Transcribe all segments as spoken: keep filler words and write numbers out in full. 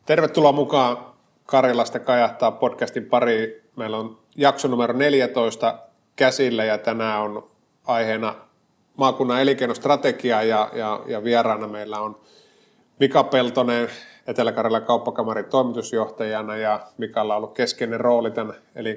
Tervetuloa mukaan Karjalasta kajahtaa podcastin pariin. Meillä on jakso numero neljätoista käsillä ja tänään on aiheena maakunnan elinkeinostrategia ja, ja, ja vieraana meillä on Mika Peltonen Etelä-Karjalan kauppakamarin toimitusjohtajana ja Mikalla on ollut keskeinen rooli tämän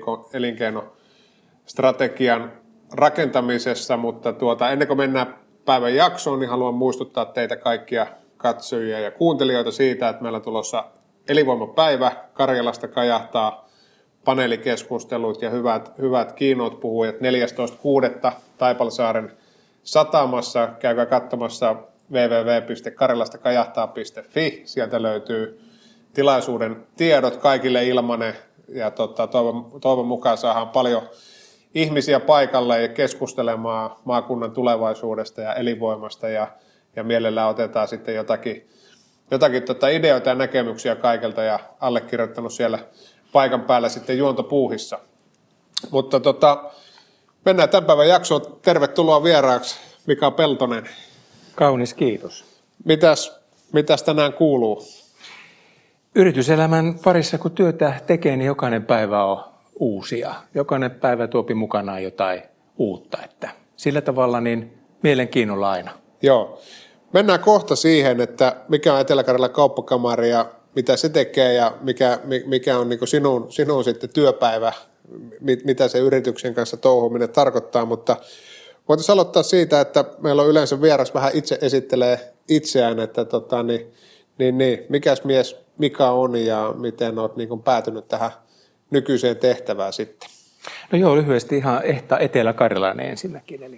elinkeinostrategian rakentamisessa, mutta tuota, ennen kuin mennään päivän jaksoon, niin haluan muistuttaa teitä kaikkia katsojia ja kuuntelijoita siitä, että meillä on tulossa elinvoimapäivä, Karjalasta kajahtaa, paneelikeskustelut ja hyvät, hyvät keynote-puhujat neljästoista kuudetta Taipalsaaren satamassa. Käykää katsomassa double-u double-u double-u piste karjalasta kajahtaa piste fi. Sieltä löytyy tilaisuuden tiedot kaikille ilmanen ja tota, toivon, toivon mukaan saadaan paljon ihmisiä paikalle ja keskustelemaan maakunnan tulevaisuudesta ja elinvoimasta ja, ja mielellään otetaan sitten jotakin, jotakin tota ideoita ja näkemyksiä kaikilta ja allekirjoittanut siellä paikan päällä sitten juontopuuhissa. Mutta tota, mennään tämän päivän jaksoon. Tervetuloa vieraaksi Mika Peltonen. Kaunis kiitos. Mitäs, mitäs tänään kuuluu? Yrityselämän parissa kun työtä tekee, niin jokainen päivä on uusia. Jokainen päivä tuopi mukanaan jotain uutta. Että sillä tavalla niin mielenkiinnolla aina. Joo. Mennään kohta siihen, että mikä on Etelä-Karjalan kauppakamari ja mitä se tekee ja mikä, mikä on niin kuin sinun, sinun sitten työpäivä, mitä se yrityksen kanssa touhuminen tarkoittaa, mutta voitaisiin aloittaa siitä, että meillä on yleensä vieras vähän itse esittelee itseään, että tota, niin, niin, niin, mikäs mies Mika on ja miten olet niin kuin päätynyt tähän nykyiseen tehtävään sitten? No joo, lyhyesti ihan ehta etelä-karjalainen ensinnäkin, eli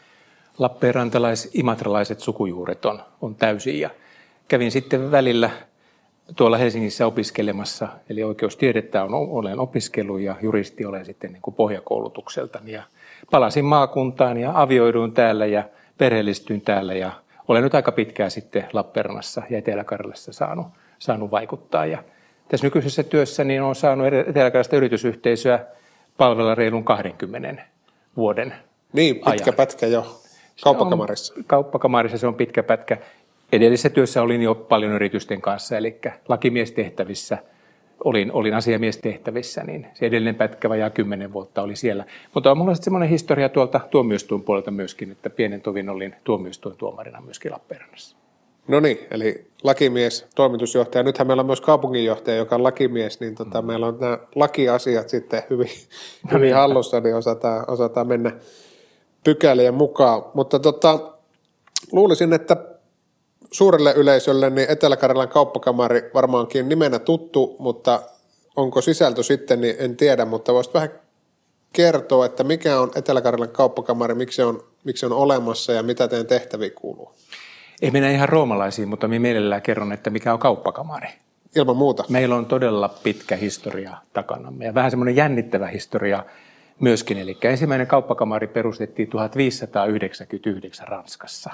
lappeenrantalais-imatralaiset sukujuuret on, on täysin ja kävin sitten välillä tuolla Helsingissä opiskelemassa, eli oikeustiedettä on, olen opiskellut ja juristi olen sitten niin kuin pohjakoulutukseltani ja palasin maakuntaan ja avioiduin täällä ja perheellistyin täällä ja olen nyt aika pitkään sitten Lappeenrannassa ja Etelä-Karjalassa saanut, saanut vaikuttaa ja tässä nykyisessä työssä niin olen saanut Etelä-Karjalasta yritysyhteisöä palvella reilun kahdenkymmenen vuoden Niin, pitkä ajan. pätkä jo kauppakamarissa. On, kauppakamarissa se on pitkä pätkä. Edellisessä työssä olin jo paljon yritysten kanssa, eli lakimiestehtävissä, olin, olin asiamiestehtävissä, niin se edellinen pätkä vajaa kymmenen vuotta oli siellä. Mutta on minulla sitten semmoinen historia tuolta tuomioistuin puolelta myöskin, että pienen tovin olin tuomioistuin tuomarina myöskin Lappeenrannassa. No niin, eli lakimies, toimitusjohtaja. Nythän meillä on myös kaupunginjohtaja, joka on lakimies, niin tota, mm. meillä on nämä lakiasiat sitten hyvin, hyvin hallussa, niin osataan, osataan mennä pykälien mukaan. Mutta tota, luulisin, että suurelle yleisölle niin Etelä-Karjalan kauppakamari varmaankin nimenä tuttu, mutta onko sisältö sitten, niin en tiedä, mutta voisit vähän kertoa, että mikä on Etelä-Karjalan kauppakamari, miksi se on, miksi se on olemassa ja mitä teidän tehtäviin kuuluu? Ei mennä ihan roomalaisiin, mutta minä mielellään kerron, että mikä on kauppakamari. Ilman muuta. Meillä on todella pitkä historia takanamme ja vähän semmoinen jännittävä historia myöskin. Eli ensimmäinen kauppakamari perustettiin tuhatviisisataayhdeksänkymmentäyhdeksän Ranskassa.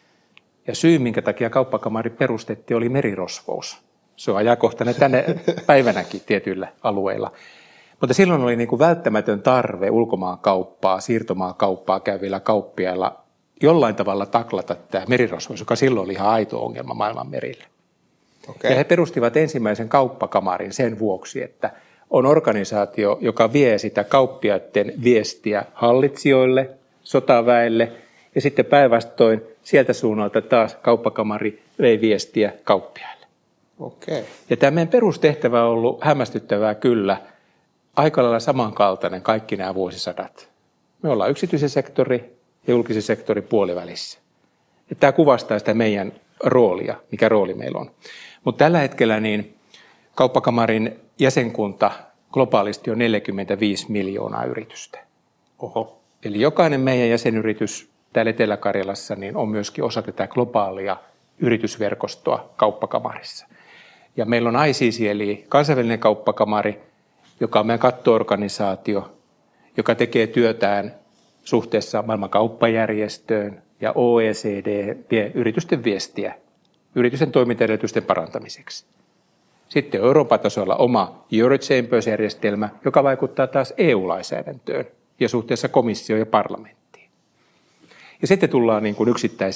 Ja syy, minkä takia kauppakamari perustettiin, oli merirosvous. Se on ajankohtainen tänne päivänäkin tietyillä alueilla. Mutta silloin oli niin kuin välttämätön tarve ulkomaankauppaa, siirtomaakauppaa käyvillä kauppiailla jollain tavalla taklata tämä merirosvous, joka silloin oli ihan aito ongelma maailman merillä. Okay. Ja he perustivat ensimmäisen kauppakamarin sen vuoksi, että on organisaatio, joka vie sitä kauppiaiden viestiä hallitsijoille, sotaväelle ja sitten päinvastoin sieltä suunnalta taas kauppakamari vei viestiä kauppiaille. Okay. Ja tämä meidän perustehtävä on ollut hämmästyttävää kyllä aika lailla samankaltainen kaikki nämä vuosisadat. Me ollaan yksityisen sektori ja julkisen sektorin puolivälissä. Ja tämä kuvastaa sitä meidän roolia, mikä rooli meillä on. Mutta tällä hetkellä niin kauppakamarin jäsenkunta globaalisti on neljäkymmentäviisi miljoonaa yritystä. Oho. Eli jokainen meidän jäsenyritys täällä Etelä-Karjalassa niin on myöskin osa tätä globaalia yritysverkostoa kauppakamarissa. Ja meillä on I C C eli kansainvälinen kauppakamari, joka on meidän kattoorganisaatio, joka tekee työtään suhteessa maailman kauppajärjestöön ja O E C D vie yritysten viestiä yritysten toimintaedellytysten parantamiseksi. Sitten Euroopan tasolla oma Eurochambers-järjestelmä, joka vaikuttaa taas E U-lainsäädäntöön ja suhteessa komissioon ja parlamenttiin. Ja sitten tullaan niin kuin yksittäisiin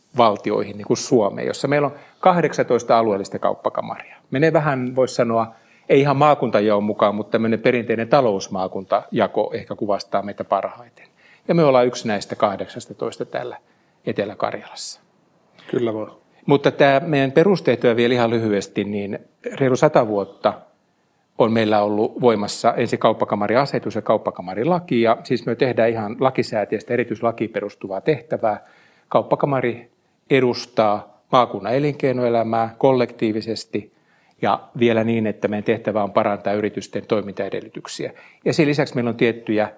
valtioihin, niin kuin Suomeen, jossa meillä on kahdeksantoista alueellista kauppakamaria. Menee vähän, voisi sanoa, ei ihan maakuntajaon mukaan, mutta tämmöinen perinteinen talousmaakuntajako ehkä kuvastaa meitä parhaiten. Ja me ollaan yksi näistä kahdeksastatoista täällä Etelä-Karjalassa. Kyllä vaan. Mutta tämä meidän perustehtävä vielä ihan lyhyesti, niin reilu sata vuotta on meillä ollut voimassa ensin kauppakamariasetus ja kauppakamarilaki, ja siis me tehdään ihan lakisääteistä erityislakiin perustuvaa tehtävää. Kauppakamari edustaa maakunnan elinkeinoelämää kollektiivisesti ja vielä niin, että meidän tehtävä on parantaa yritysten toimintaedellytyksiä. Ja sen lisäksi meillä on tiettyjä,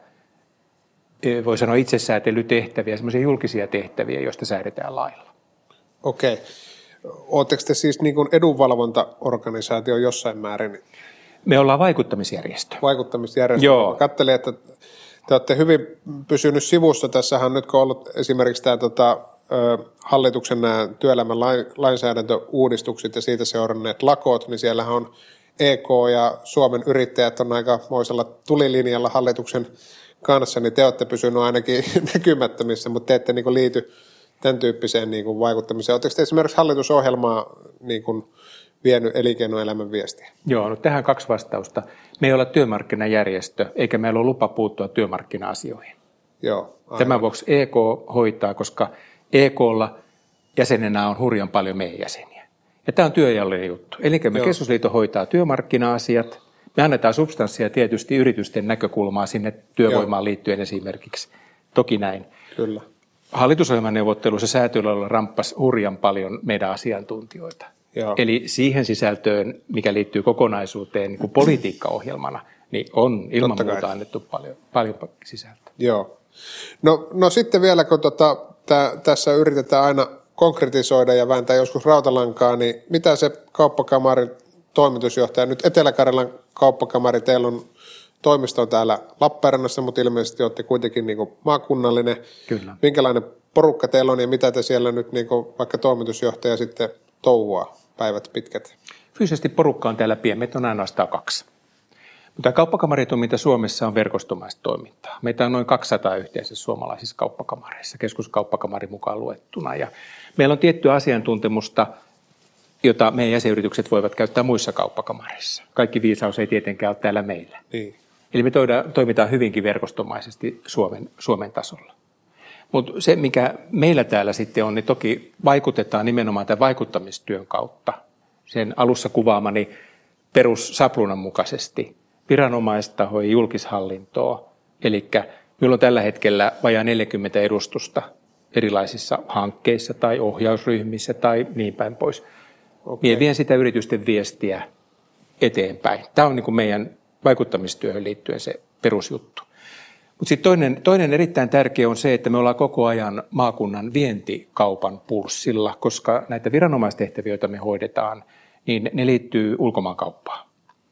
voi sanoa itsesäätelytehtäviä, semmoisia julkisia tehtäviä, joista säädetään lailla. Okei. Oletteko te siis niin kuin edunvalvontaorganisaatio jossain määrin? Me ollaan vaikuttamisjärjestö. Vaikuttamisjärjestö. Joo. Katselin, että te olette hyvin pysynyt sivussa. Tässähän nyt kun on ollut esimerkiksi tämä tota, hallituksen nämä työelämän lainsäädäntöuudistukset ja siitä seuranneet lakot, niin siellähän on E K ja Suomen yrittäjät on aika moisella tulilinjalla hallituksen kanssa, niin te olette pysyneet ainakin näkymättömissä, mutta te ette niin kuin liity tämän tyyppiseen niin kuin vaikuttamiseen. Oletteko te esimerkiksi hallitusohjelmaa niin kuin vienyt elinkeinoelämän viestiä? Joo, no tähän kaksi vastausta. Me ei olla työmarkkinajärjestö, eikä meillä ole lupa puuttua työmarkkina-asioihin. Joo, Tämän vuoksi E K hoitaa, koska E K:lla jäsenenä on hurjan paljon meidän jäseniä. Ja tämä on työjallinen juttu. Elinkeinoelämän keskusliitto hoitaa työmarkkina-asiat. Me annetaan substanssia tietysti yritysten näkökulmaa sinne työvoimaan Joo. liittyen esimerkiksi. Toki näin. Kyllä. Hallitusohjelman neuvotteluissa säätyöllä ramppasi hurjan paljon meidän asiantuntijoita. Joo. Eli siihen sisältöön, mikä liittyy kokonaisuuteen niin kuin politiikkaohjelmana, niin on ilman Totta muuta kai. annettu paljon, paljon sisältöä. Joo. No, no sitten vielä, kun tota, tää, tässä yritetään aina konkretisoida ja vääntää joskus rautalankaa, niin mitä se kauppakamarin toimitusjohtaja, nyt Etelä-Karjalan kauppakamari, teillä on toimisto täällä Lappeenrannassa, mutta ilmeisesti olette kuitenkin niin kuin maakunnallinen. Kyllä. Minkälainen porukka teillä on ja mitä te siellä nyt niin kuin vaikka toimitusjohtaja sitten touhua päivät pitkät? Fyysisesti porukka on täällä pieni, meitä on ainoastaan kaksi. Mutta kauppakamaritonminta Suomessa on verkostomaista toimintaa. Meitä on noin kaksisataa yhteensä suomalaisissa kauppakamareissa, keskuskauppakamari mukaan luettuna. Ja meillä on tiettyä asiantuntemusta, jota meidän jäsenyritykset voivat käyttää muissa kauppakamareissa. Kaikki viisaus ei tietenkään ole täällä meillä. Niin. Eli me toimitaan hyvinkin verkostomaisesti Suomen, Suomen tasolla. Mutta se, mikä meillä täällä sitten on, niin toki vaikutetaan nimenomaan tämän vaikuttamistyön kautta. Sen alussa kuvaamani perussapluunan mukaisesti viranomaistahoja, julkishallintoa. Eli meillä on tällä hetkellä vajaa neljäkymmentä edustusta erilaisissa hankkeissa tai ohjausryhmissä tai niin päin pois. Okay. Mie vien sitä yritysten viestiä eteenpäin. Tämä on niin kuin meidän vaikuttamistyöhön liittyen se perusjuttu. Mutta sitten toinen, toinen erittäin tärkeä on se, että me ollaan koko ajan maakunnan vientikaupan pulssilla, koska näitä viranomaistehtäviä, joita me hoidetaan, niin ne liittyy ulkomaankauppaan.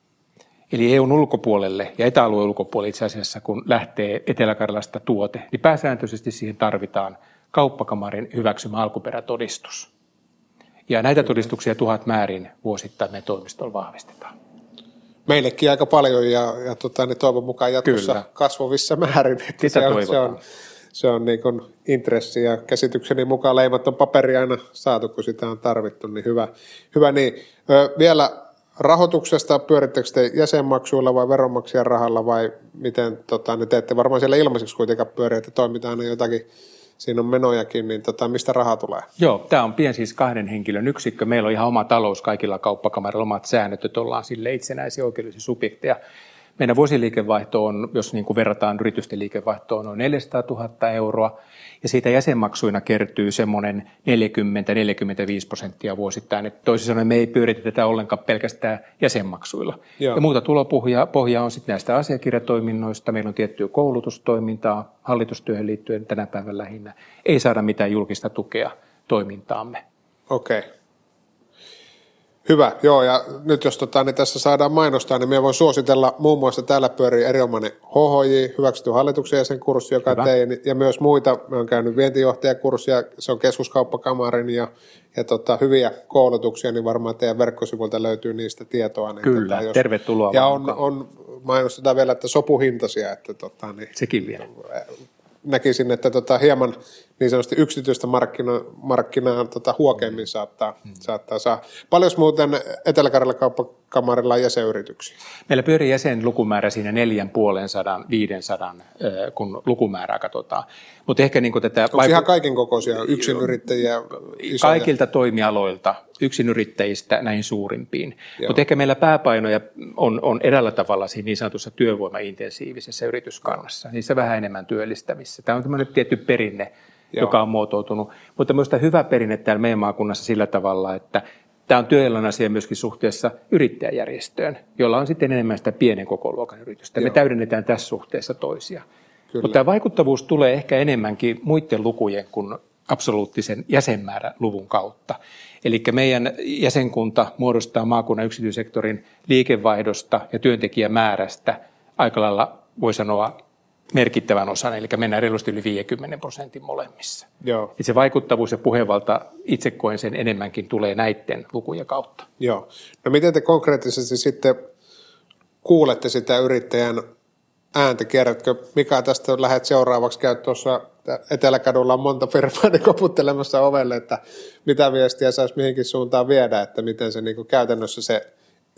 Eli E U:n ulkopuolelle ja etäalueen ulkopuolelle itse asiassa, kun lähtee Etelä-Karjalasta tuote, niin pääsääntöisesti siihen tarvitaan kauppakamarin hyväksymä alkuperätodistus. Ja näitä todistuksia tuhat määrin vuosittain meidän toimistolla vahvistetaan. Meillekin aika paljon ja, ja tota, niin toivon mukaan jatkossa Kyllä. kasvavissa määrin. Että se on, se on, se on niin kuin intressi ja käsitykseni mukaan leimaton paperi aina saatu, kun sitä on tarvittu, niin hyvä. hyvä niin. Ö, vielä rahoituksesta, pyörittekö te jäsenmaksuilla vai veronmaksajan rahalla vai miten tota, niin teette varmaan siellä ilmaiseksi kuitenkaan pyöriä, että toimitaan aina jotakin. Siinä on menojakin, niin tota, mistä raha tulee? Joo, tämä on pien siis kahden henkilön yksikkö. Meillä on ihan oma talous kaikilla kauppakamarilla, omat säännöt, että ollaan sille itsenäisiä oikeudellisia subjekteja. Meidän vuosiliikevaihto on, jos niin kuin verrataan yritysten liikevaihtoon, noin neljäsataatuhatta euroa. Ja siitä jäsenmaksuina kertyy semmoinen neljäkymmentä neljäkymmentäviisi prosenttia vuosittain. Että toisin sanoen me ei pyöritetä tätä ollenkaan pelkästään jäsenmaksuilla. Joo. Ja muuta tulopohjaa pohjaa on sitten näistä asiakirjatoiminnoista. Meillä on tiettyä koulutustoimintaa hallitustyöhön liittyen tänä päivänä lähinnä. Ei saada mitään julkista tukea toimintaamme. Okei. Okay. Hyvä, joo, ja nyt jos tota, niin tässä saadaan mainostaa, niin minä voin suositella muun muassa täällä pyörii erinomainen H H J, hyväksytty hallituksen jäsenkurssi, joka Hyvä. tein, ja myös muita. Mä oon käynyt vientijohtajakurssia, se on keskuskauppakamarin, ja, ja tota, hyviä koulutuksia, niin varmaan teidän verkkosivuilta löytyy niistä tietoa. Niin Kyllä, tota, jos, tervetuloa. Ja on, on mainostetaan vielä, että sopuhintaisia, että tota, niin, sekin vielä. Näkisin, että tota, hieman niin sanotusti yksityistä markkina, markkinaa tota, huokeammin saattaa, hmm. saattaa saa. Paljon muuten Etelä-Karjalan kauppakamarilla on jäsenyrityksiä? Meillä pyörii jäsenlukumäärä siinä neljän puolen sadan, viiden sadan, kun lukumäärää katsotaan. Mutta ehkä niin tätä... Onko vaiku... ihan kaiken kokoisia yksinyrittäjiä? Isoja? Kaikilta toimialoilta, yksinyrittäjistä näihin suurimpiin. Mutta ehkä meillä pääpainoja on, on eräällä tavalla siinä niin sanotussa työvoimaintensiivisessä yrityskannassa. Niissä vähän enemmän työllistämissä. Tämä on tämmöinen tietty perinne, Joo. joka on muotoutunut. Mutta minusta hyvä perinne täällä meidän maakunnassa sillä tavalla, että tämä on työelämän asia myöskin suhteessa yrittäjäjärjestöön, jolla on sitten enemmän sitä pienen kokoluokan yritystä. Joo. Me täydennetään tässä suhteessa toisia. Kyllä. Mutta tämä vaikuttavuus tulee ehkä enemmänkin muiden lukujen kuin absoluuttisen jäsenmääräluvun kautta. Eli meidän jäsenkunta muodostaa maakunnan yksityissektorin liikevaihdosta ja työntekijämäärästä aika lailla, voi sanoa, merkittävän osan, eli mennään reilusti yli viisikymmentä prosentin molemmissa. Joo. Se vaikuttavuus ja puhevalta, itse koen sen enemmänkin, tulee näiden lukujen kautta. Joo. No miten te konkreettisesti sitten kuulette sitä yrittäjän ääntä? Kerrotkö, Mika, tästä lähdet seuraavaksi, käy tuossa Eteläkadulla on monta firmaa niin koputtelemassa ovelle, että mitä viestiä saisi mihinkin suuntaan viedä, että miten se niin kuin käytännössä se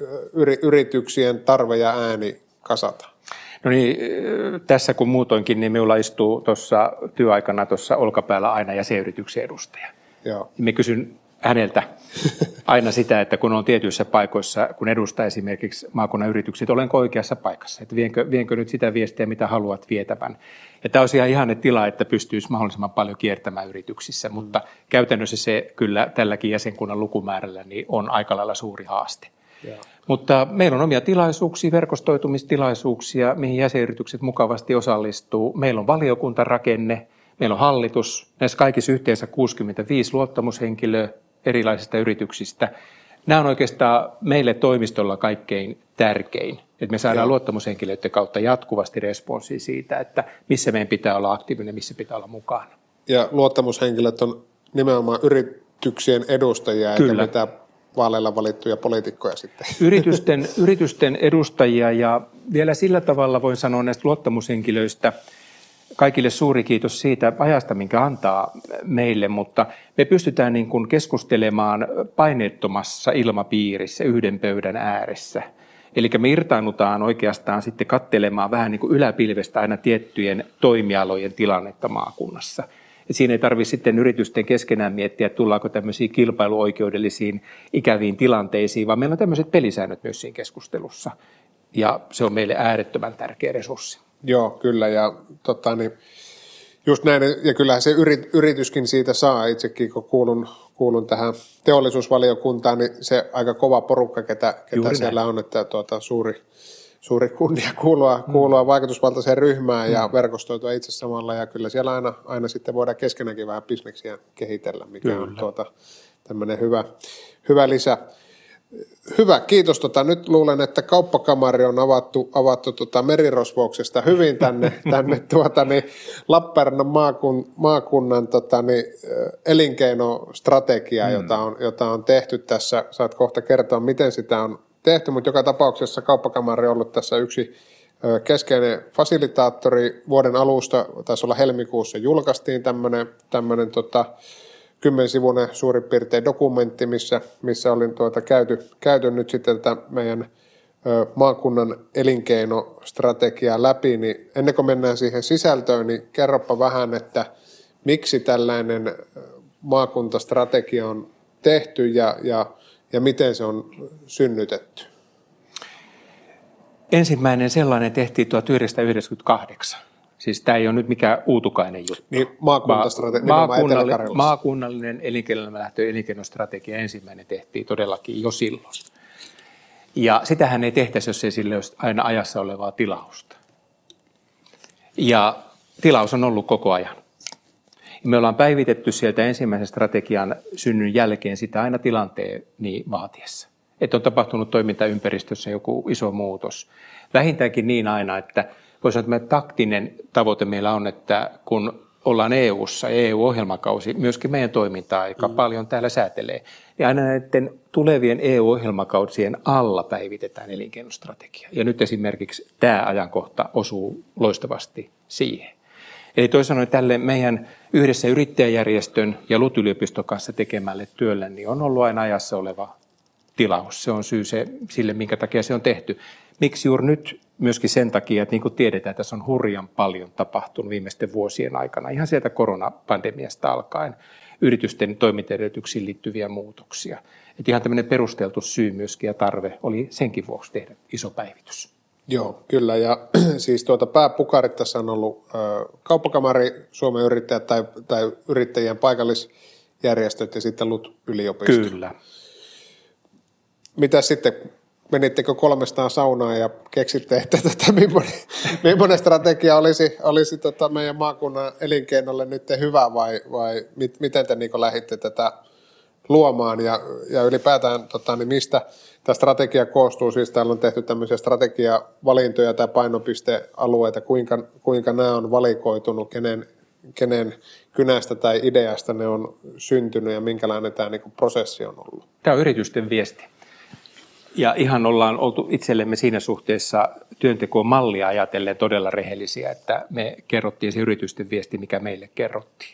yrityksien tarve ja ääni kasata. No niin, tässä kun muutoinkin, niin minulla istuu tuossa työaikana tuossa olkapäällä aina jäsenyrityksen edustaja. Joo. Me kysyn häneltä aina sitä, että kun on tietyissä paikoissa, kun edustaa esimerkiksi maakunnan yritykset, olenko oikeassa paikassa, että vienkö, vienkö nyt sitä viestiä, mitä haluat vietävän. Ja tämä olisi ihan ihanne tila, että pystyisi mahdollisimman paljon kiertämään yrityksissä, mm. mutta käytännössä se kyllä tälläkin jäsenkunnan lukumäärällä niin on aika lailla suuri haaste. Joo. Mutta meillä on omia tilaisuuksia, verkostoitumistilaisuuksia, mihin jäsenyritykset mukavasti osallistuu. Meillä on valiokuntarakenne, meillä on hallitus, näissä kaikissa yhteensä kuusikymmentäviisi luottamushenkilöä erilaisista yrityksistä. Nämä on oikeastaan meille toimistolla kaikkein tärkein, että me saadaan Joo. luottamushenkilöiden kautta jatkuvasti responssia siitä, että missä meidän pitää olla aktiivinen, missä pitää olla mukana. Ja luottamushenkilöt on nimenomaan yrityksien edustajia, Kyllä. eikä mitään vaaleilla valittuja poliitikkoja sitten. Yritysten, yritysten edustajia, ja vielä sillä tavalla voin sanoa näistä luottamushenkilöistä, kaikille suuri kiitos siitä ajasta, minkä antaa meille, mutta me pystytään niin kuin keskustelemaan paineettomassa ilmapiirissä yhden pöydän ääressä. Eli me irtaannutaan oikeastaan sitten katselemaan vähän niin kuin yläpilvestä aina tiettyjen toimialojen tilannetta maakunnassa. Et siinä ei tarvitse sitten yritysten keskenään miettiä, että tullaanko tämmöisiin kilpailuoikeudellisiin ikäviin tilanteisiin, vaan meillä on tämmöiset pelisäännöt myös siinä keskustelussa. Ja se on meille äärettömän tärkeä resurssi. Joo, kyllä. Ja tota, niin, just näin, ja kyllähän se yrityskin siitä saa. Itsekin kun kuulun, kuulun tähän teollisuusvaliokuntaan, niin se aika kova porukka, ketä, ketä siellä on, että tuota, suuri, suuri kunnia kuulua, mm. kuulua vaikutusvaltaiseen ryhmään mm. ja verkostoitua itse samalla. Ja kyllä siellä aina, aina sitten voidaan keskenäänkin vähän bisneksiä kehitellä, mikä kyllä. on tuota, tämmöinen hyvä, hyvä lisä. Hyvä, kiitos. Tota, nyt luulen, että kauppakamari on avattu, avattu tota merirosvouksesta hyvin tänne, tänne tuota, niin Lappeenrannan maakun, maakunnan tota, niin, elinkeinostrategiaa, mm. jota, on, jota on tehty tässä. Saat kohta kertoa, miten sitä on tehty, mutta joka tapauksessa kauppakamari on ollut tässä yksi keskeinen fasilitaattori. Vuoden alusta, taisi olla helmikuussa, julkaistiin tämmöinen, tämmöinen tota, kymmensivuinen suurin piirtein dokumentti, missä, missä olin tuota käyty, käyty nyt sitten tätä meidän ö, maakunnan elinkeinostrategiaa läpi, niin ennen kuin mennään siihen sisältöön, niin kerropa vähän, että miksi tällainen maakuntastrategia on tehty ja, ja, ja miten se on synnytetty. Ensimmäinen sellainen tehtiin tuhatyhdeksänsataayhdeksänkymmentäkahdeksan. Siis tämä ei ole nyt mikään uutukainen juttu. Niin maakuntastrategia, maakunnallinen, maakunnallinen elinkeinolähtöinen elinkeinostrategia ensimmäinen tehtiin todellakin jo silloin. Ja sitähän ei tehtäisi, jos ei sille olisi aina ajassa olevaa tilausta. Ja tilaus on ollut koko ajan. Me ollaan päivitetty sieltä ensimmäisen strategian synnyn jälkeen sitä aina tilanteen niin vaatiessa. Että on tapahtunut toimintaympäristössä joku iso muutos. Vähintäänkin niin aina, että voisi sanoa, että taktinen tavoite meillä on, että kun ollaan E U:ssa, E U-ohjelmakausi, myöskin meidän toimintaa aika mm. paljon täällä säätelee, ja aina näiden tulevien E U-ohjelmakausien alla päivitetään elinkeinostrategia. Ja nyt esimerkiksi tämä ajankohta osuu loistavasti siihen. Eli toisin sanoen tälle meidän yhdessä yrittäjäjärjestön ja L U T-yliopiston kanssa tekemälle työlle niin on ollut aina ajassa oleva tilaus. Se on syy se, sille, minkä takia se on tehty. Miksi juuri nyt? Myöskin sen takia, että niin kuin tiedetään, tässä on hurjan paljon tapahtunut viimeisten vuosien aikana, ihan sieltä koronapandemiasta alkaen, yritysten toimintaedellytyksiin liittyviä muutoksia. Että ihan tämmöinen perusteltu syy myöskin ja tarve oli senkin vuoksi tehdä iso päivitys. Joo, kyllä. Ja siis tuota pääpukarit tässä on ollut ö, Kauppakamari, Suomen yrittäjät tai, tai yrittäjien paikallisjärjestöt ja sitten L U T-yliopisto. Kyllä. Mitä sitten, menittekö kolmestaan saunaan ja keksitte, että tota, millainen, millainen strategia olisi, olisi tota meidän maakunnan elinkeinolle nyt hyvä vai, vai mit, miten te niin lähditte tätä luomaan ja, ja ylipäätään tota, niin mistä tämä strategia koostuu, siis täällä on tehty tämmöisiä strategiavalintoja tai painopistealueita, kuinka, kuinka nämä on valikoitunut, kenen, kenen kynästä tai ideasta ne on syntynyt ja minkälainen tämä niin kuin prosessi on ollut. Tämä on yritysten viesti. Ja ihan ollaan oltu itsellemme siinä suhteessa työntekoon mallia ajatellen todella rehellisiä, että me kerrottiin se yritysten viesti, mikä meille kerrottiin.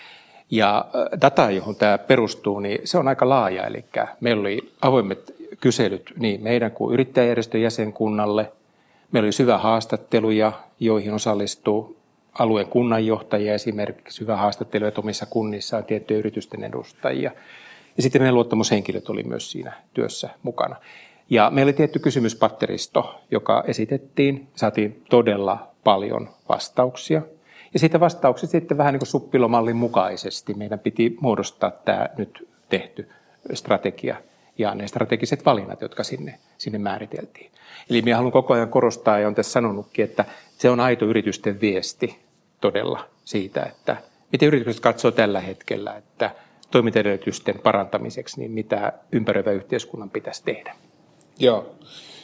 Ja data, johon tämä perustuu, niin se on aika laaja, eli meillä oli avoimet kyselyt niin meidän kuin yrittäjäjärjestön jäsenkunnalle. Meillä oli syvä haastatteluja, joihin osallistuu alueen kunnanjohtajia esimerkiksi, syvä haastattelu, että omissa kunnissa on tiettyjä yritysten edustajia. Ja sitten meidän luottamushenkilöt oli myös siinä työssä mukana. Ja meillä oli tietty kysymyspatteristo, joka esitettiin. Saatiin todella paljon vastauksia. Ja siitä vastauksista sitten vähän niin kuin suppilomallin mukaisesti meidän piti muodostaa tämä nyt tehty strategia ja ne strategiset valinnat, jotka sinne, sinne määriteltiin. Eli minä haluan koko ajan korostaa ja olen tässä sanonutkin, että se on aito yritysten viesti todella siitä, että miten yritykset katsoo tällä hetkellä, että toimintaedellytysten parantamiseksi, niin mitä ympäröivä yhteiskunnan pitäisi tehdä. Joo.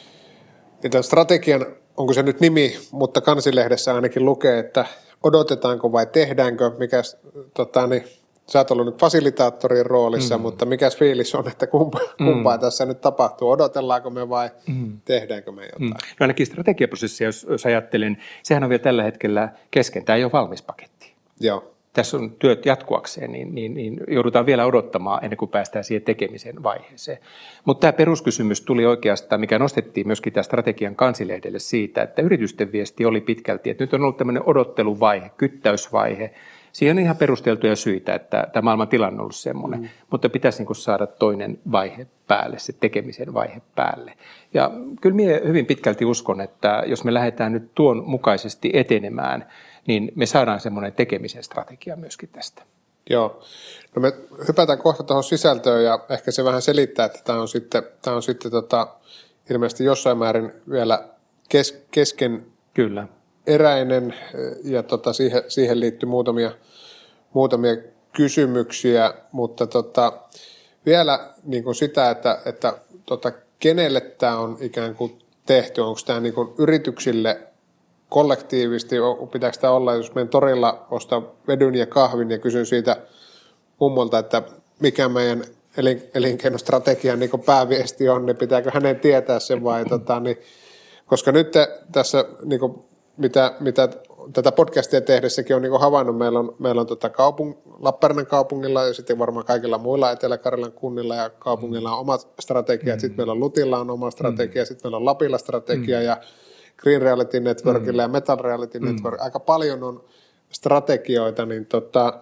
Ja tämän strategian, onko se nyt nimi, mutta Kansilehdessä ainakin lukee, että odotetaanko vai tehdäänkö, mikäs, tota, niin, sä oot ollut nyt fasilitaattorin roolissa, mm. mutta mikäs fiilis on, että kumpa, kumpaa mm. tässä nyt tapahtuu, odotellaanko me vai mm. tehdäänkö me jotain? Mm. No ainakin strategiaprosessia, jos, jos ajattelen, sehän on vielä tällä hetkellä kesken, tämä ei ole valmis paketti. Joo. Tässä on työt jatkuakseen, niin, niin, niin joudutaan vielä odottamaan ennen kuin päästään siihen tekemisen vaiheeseen. Mutta tämä peruskysymys tuli oikeastaan, mikä nostettiin myöskin tämä strategian Kansilehdelle siitä, että yritysten viesti oli pitkälti, että nyt on ollut tämmöinen odotteluvaihe, kyttäysvaihe. Siihen on ihan perusteltuja syitä, että tämä maailman tilanne on ollut semmoinen, mm. mutta pitäisi niin kuin saada toinen vaihe päälle, se tekemisen vaihe päälle. Ja kyllä minä hyvin pitkälti uskon, että jos me lähdetään nyt tuon mukaisesti etenemään, niin me saadaan semmoinen tekemisen strategia myöskin tästä. Joo. No me hypätään kohta tuohon sisältöön ja ehkä se vähän selittää, että tämä on sitten, tämä on sitten tota, ilmeisesti jossain määrin vielä kes, kesken Kyllä. eräinen ja tota, siihen, siihen liittyy muutamia, muutamia kysymyksiä, mutta tota, vielä niin kuin sitä, että, että tota, kenelle tämä on ikään kuin tehty, onko tämä niin kuin yrityksille kollektiivisesti, pitääkö tämä olla, jos menen torilla ostaa vedyn ja kahvin ja kysyn siitä mummolta, että mikä meidän elinkeinostrategian niin kuin pääviesti on, niin pitääkö hänen tietää sen vai, tota, niin, koska nyt te, tässä, niin kuin, mitä, mitä tätä podcastia tehdessäkin on niin kuin havainnut, meillä on, meillä on tota kaupung, Lappeenrannan kaupungilla ja sitten varmaan kaikilla muilla Etelä-Karjalan kunnilla ja kaupungilla on omat strategiat, mm. sitten meillä on Lutilla on oma strategia, mm. sitten meillä on Lapilla strategia mm. ja Green Reality Networkilla mm. ja Metal Reality mm. Network, aika paljon on strategioita, niin tota,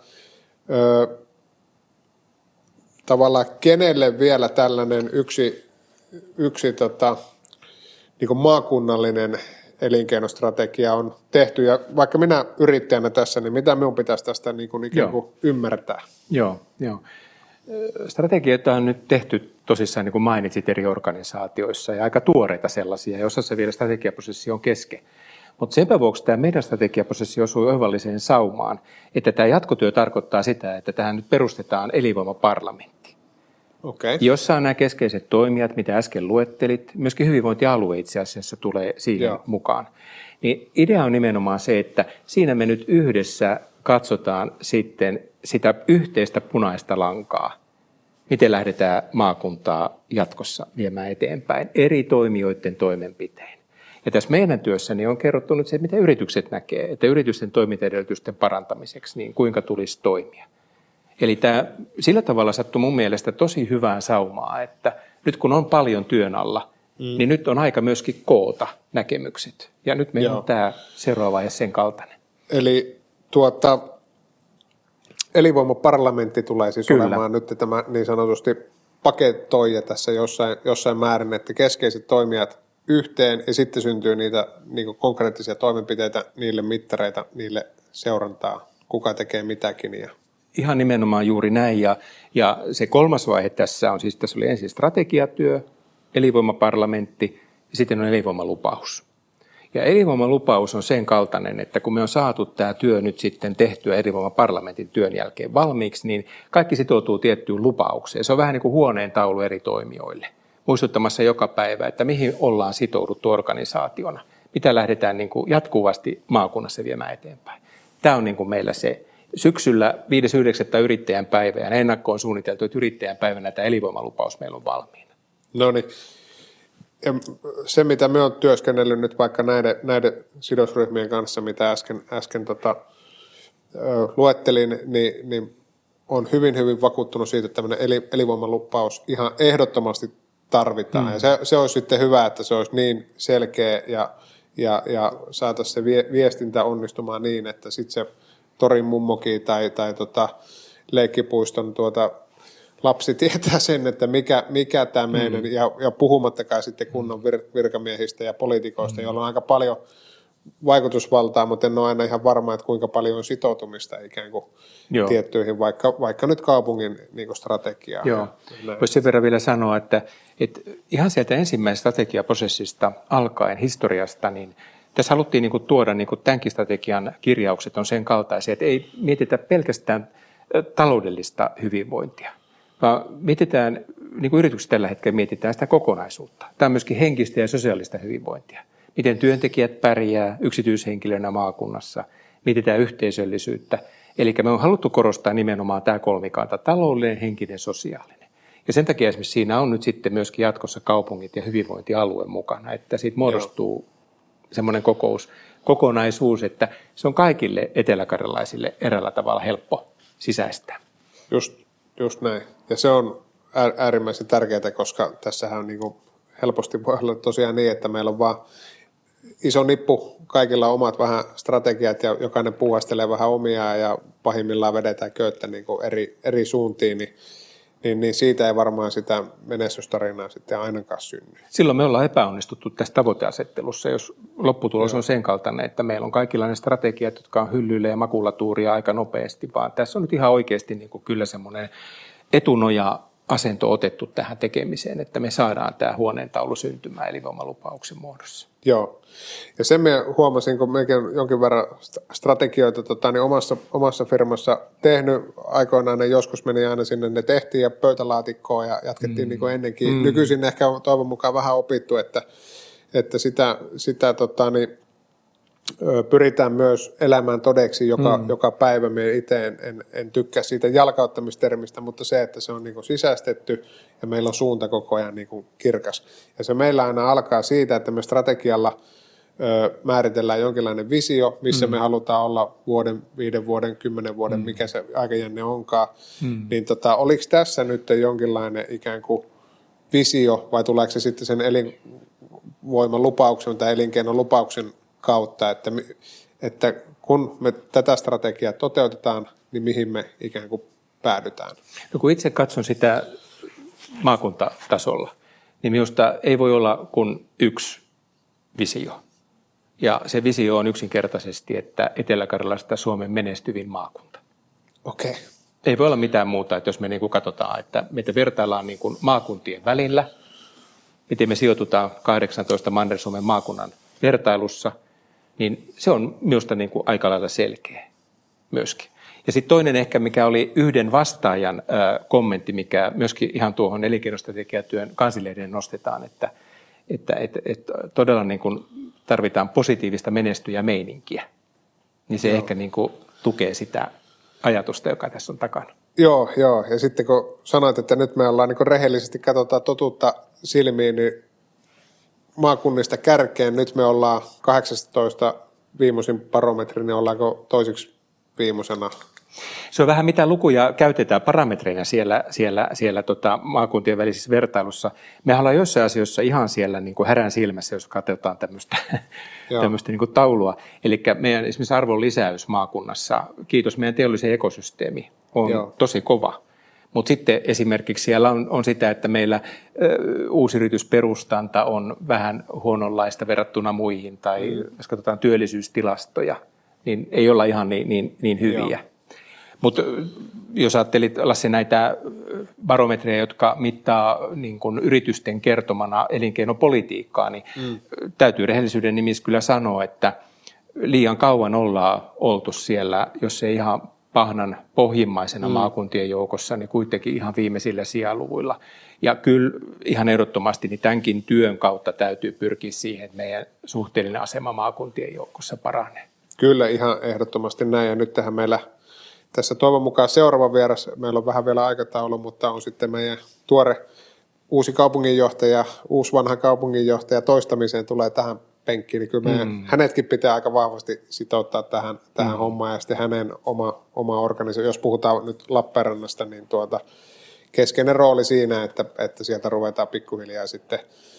ö, tavallaan kenelle vielä tällainen yksi, yksi tota, niin kuin maakunnallinen elinkeinostrategia on tehty, ja vaikka minä yrittäjänä tässä, niin mitä minun pitäisi tästä niin kuin ikään kuin ymmärtää? Joo, joo. Strategioita on nyt tehty tosissaan, niin kuin mainitsit, eri organisaatioissa ja aika tuoreita sellaisia, ja osassa vielä strategiaprosessi on kesken. Mutta senpä vuoksi tämä meidän strategiaprosessi osui oivalliseen saumaan, että tämä jatkotyö tarkoittaa sitä, että tähän nyt perustetaan elinvoimaparlamentti, okay. jossa on nämä keskeiset toimijat, mitä äsken luettelit, myöskin hyvinvointialue itse asiassa tulee siihen Joo. mukaan. Niin idea on nimenomaan se, että siinä me nyt yhdessä katsotaan sitten sitä yhteistä punaista lankaa, miten lähdetään maakuntaa jatkossa viemään eteenpäin eri toimijoiden toimenpiteen. Ja tässä meidän työssäni on kerrottu nyt se, mitä yritykset näkee, että yritysten toimintaedellytysten parantamiseksi, niin kuinka tulisi toimia. Eli tämä sillä tavalla sattui mun mielestä tosi hyvää saumaa, että nyt kun on paljon työn alla, mm. niin nyt on aika myöskin koota näkemykset. Ja nyt meillä Joo. on tämä seuraava vaihe sen kaltainen. Eli tuota, elinvoimaparlamentti tulee siis Kyllä. olemaan nyt tämä niin sanotusti paketoija tässä jossain, jossain määrin, että keskeiset toimijat yhteen ja sitten syntyy niitä niin kuin konkreettisia toimenpiteitä, niille mittareita, niille seurantaa, kuka tekee mitäkin. Ja... Ihan nimenomaan juuri näin ja, ja se kolmas vaihe tässä on siis, tässä oli ensin strategiatyö, elinvoimaparlamentti ja sitten on elinvoimalupaus. Ja elinvoimalupaus on sen kaltainen, että kun me on saatu tämä työ nyt sitten tehtyä elinvoimaparlamentin työn jälkeen valmiiksi, niin kaikki sitoutuu tiettyyn lupaukseen. Se on vähän niin kuin huoneen taulu eri toimijoille, muistuttamassa joka päivä, että mihin ollaan sitouduttu organisaationa, mitä lähdetään niin kuin jatkuvasti maakunnassa viemään eteenpäin. Tämä on niin kuin meillä se syksyllä viides yhdeksättä yrittäjän päivä ja ennakkoon suunniteltu, että yrittäjän päivänä tämä elinvoimalupaus meillä on valmiina. No niin. Ja se, mitä me on työskennellyt nyt vaikka näiden, näiden sidosryhmien kanssa, mitä äsken, äsken tota, ö, luettelin, niin, niin on hyvin, hyvin vakuuttunut siitä, että tämmöinen eli, elinvoimalupaus ihan ehdottomasti tarvitaan. Mm. Ja se, se olisi sitten hyvä, että se olisi niin selkeä ja, ja, ja saataisiin se vie, viestintä onnistumaan niin, että sitten se torin mummokin tai, tai tota, leikkipuiston tuota, lapsi tietää sen, että mikä, mikä tämä meidän, mm. ja, ja puhumattakaan sitten kunnon vir, virkamiehistä ja poliitikoista, mm. joilla on aika paljon vaikutusvaltaa, mutta en ole aina ihan varma, että kuinka paljon on sitoutumista ikään kuin Joo. tiettyihin, vaikka, vaikka nyt kaupungin niin kuin strategiaan. Joo. Voisi sen verran vielä sanoa, että, että ihan sieltä ensimmäisestä strategiaprosessista alkaen historiasta, niin tässä haluttiin niin kuin tuoda niin kuin tämänkin strategian kirjaukset on sen kaltaisia, että ei mietitä pelkästään taloudellista hyvinvointia, vaan mietitään, niin kuin yrityksessä tällä hetkellä mietitään sitä kokonaisuutta. Tämä on myöskin henkistä ja sosiaalista hyvinvointia. Miten työntekijät pärjää yksityishenkilönä maakunnassa, mietitään yhteisöllisyyttä. Eli me on haluttu korostaa nimenomaan tämä kolmikanta, taloudellinen, henkinen, sosiaalinen. Ja sen takia esimerkiksi siinä on nyt sitten myöskin jatkossa kaupungit ja hyvinvointialue mukana, että siitä muodostuu Joo. semmoinen kokous, kokonaisuus, että se on kaikille eteläkarjalaisille eräällä tavalla helppo sisäistää. Just, just näin. Ja se on äärimmäisen tärkeää, koska tässähän on niin kuin helposti voi olla tosiaan niin, että meillä on vaan iso nippu, kaikilla omat vähän strategiat ja jokainen puuhastelee vähän omiaan ja pahimmillaan vedetään köyttä niin kuin eri, eri suuntiin, niin, niin, niin siitä ei varmaan sitä menestystarinaa sitten ainakaan synny. Silloin me ollaan epäonnistuttu tässä tavoiteasettelussa, jos lopputulos Joo. on sen kaltainen, että meillä on kaikenlainen strategiat, jotka on hyllyille ja makulatuuria aika nopeasti, vaan tässä on nyt ihan oikeasti niin kuin kyllä semmoinen etunoja asento otettu tähän tekemiseen, että me saadaan tämä huoneentaulu syntymään elinvoimalupauksen muodossa. Joo, ja sen me huomasin, kun mekin on jonkin verran strategioita tota, niin omassa, omassa firmassa tehnyt aikoinaan, ne joskus meni aina sinne, ne tehtiin ja pöytälaatikkoon ja jatkettiin mm. niin kuin ennenkin. Mm. Nykyisin ehkä on toivon mukaan vähän opittu, että, että sitä, sitä tota, niin, pyritään myös elämään todeksi joka, mm. joka päivä. Me itse en, en, en tykkää siitä jalkauttamistermistä, mutta se, että se on niin kuin sisäistetty ja meillä on suunta koko ajan niin kuin kirkas. Ja se meillä aina alkaa siitä, että me strategialla ö, määritellään jonkinlainen visio, missä mm. me halutaan olla vuoden, viiden vuoden, kymmenen vuoden, mm. mikä se aikajänne onkaan. Mm. Niin tota, oliko tässä nyt jonkinlainen ikään kuin visio vai tuleeko se sitten sen elinvoiman lupauksen tai elinkeinon lupauksen kautta, että, että kun me tätä strategiaa toteutetaan, niin mihin me ikään kuin päädytään? No kun itse katson sitä maakuntatasolla, niin minusta ei voi olla kuin yksi visio. Ja se visio on yksinkertaisesti, että Etelä-Karjalasta Suomen menestyvin maakunta. Okei. Okay. Ei voi olla mitään muuta, että jos me niin kuin katsotaan, että meitä vertaillaan niin kuin maakuntien välillä, miten me sijoitutaan kahdeksantoista Manner-Suomen maakunnan vertailussa, niin se on minusta niin kuin aika lailla selkeä myöskin. Ja sitten toinen ehkä, mikä oli yhden vastaajan äh, kommentti, mikä myöskin ihan tuohon elinkeinostrategiatyön kansilehden nostetaan, että, että et, et todella niin kuin tarvitaan positiivista menestyjämeininkiä. Niin se joo. ehkä niin kuin tukee sitä ajatusta, joka tässä on takana. Joo, joo. Ja sitten kun sanoit, että nyt me ollaan niin kuin rehellisesti katsotaan totuutta silmiin, niin maakunnista kärkeen. Nyt me ollaan kahdeksantoista viimeisin barometri, niin ollaanko toiseksi viimeisena? Se on vähän mitä lukuja käytetään parametreina siellä, siellä, siellä tota, maakuntien välisessä vertailussa. Me ollaan jossain asioissa ihan siellä niin kuin härän silmässä, jos katsotaan tämmöistä, tämmöistä niin kuin taulua. Eli meidän esimerkiksi arvon lisäys maakunnassa, kiitos meidän teollisen ekosysteemi, on Joo. tosi kova. Mutta sitten esimerkiksi siellä on, on sitä, että meillä ö, uusyritysperustanta on vähän huononlaista verrattuna muihin, tai mm. jos katsotaan työllisyystilastoja, niin ei olla ihan niin, niin, niin hyviä. Joo. Mutta jos ajattelit, Lassi, näitä barometreja, jotka mittaa niin kuin yritysten kertomana elinkeinopolitiikkaa, niin mm. täytyy rehellisyyden nimissä kyllä sanoa, että liian kauan ollaan oltu siellä, jos ei ihan pahnan pohjimmaisena mm. maakuntien joukossa, niin kuitenkin ihan viimeisillä sijaluvuilla. Ja kyllä ihan ehdottomasti niin tämänkin työn kautta täytyy pyrkiä siihen, että meidän suhteellinen asema maakuntien joukossa paranee. Kyllä, ihan ehdottomasti näin. Ja nyt tähän meillä tässä toivon mukaan seuraava vieras, meillä on vähän vielä aikataulu, mutta on sitten meidän tuore uusi kaupunginjohtaja, uusi vanha kaupunginjohtaja toistamiseen tulee tähän penkkiin, niin kyllä meidän, mm. hänetkin pitää aika vahvasti sitouttaa tähän, tähän mm. hommaan, ja sitten hänen oma, oma organisaatio, jos puhutaan nyt Lappeenrannasta, niin tuota, keskeinen rooli siinä, että, että sieltä ruvetaan pikkuhiljaa sitten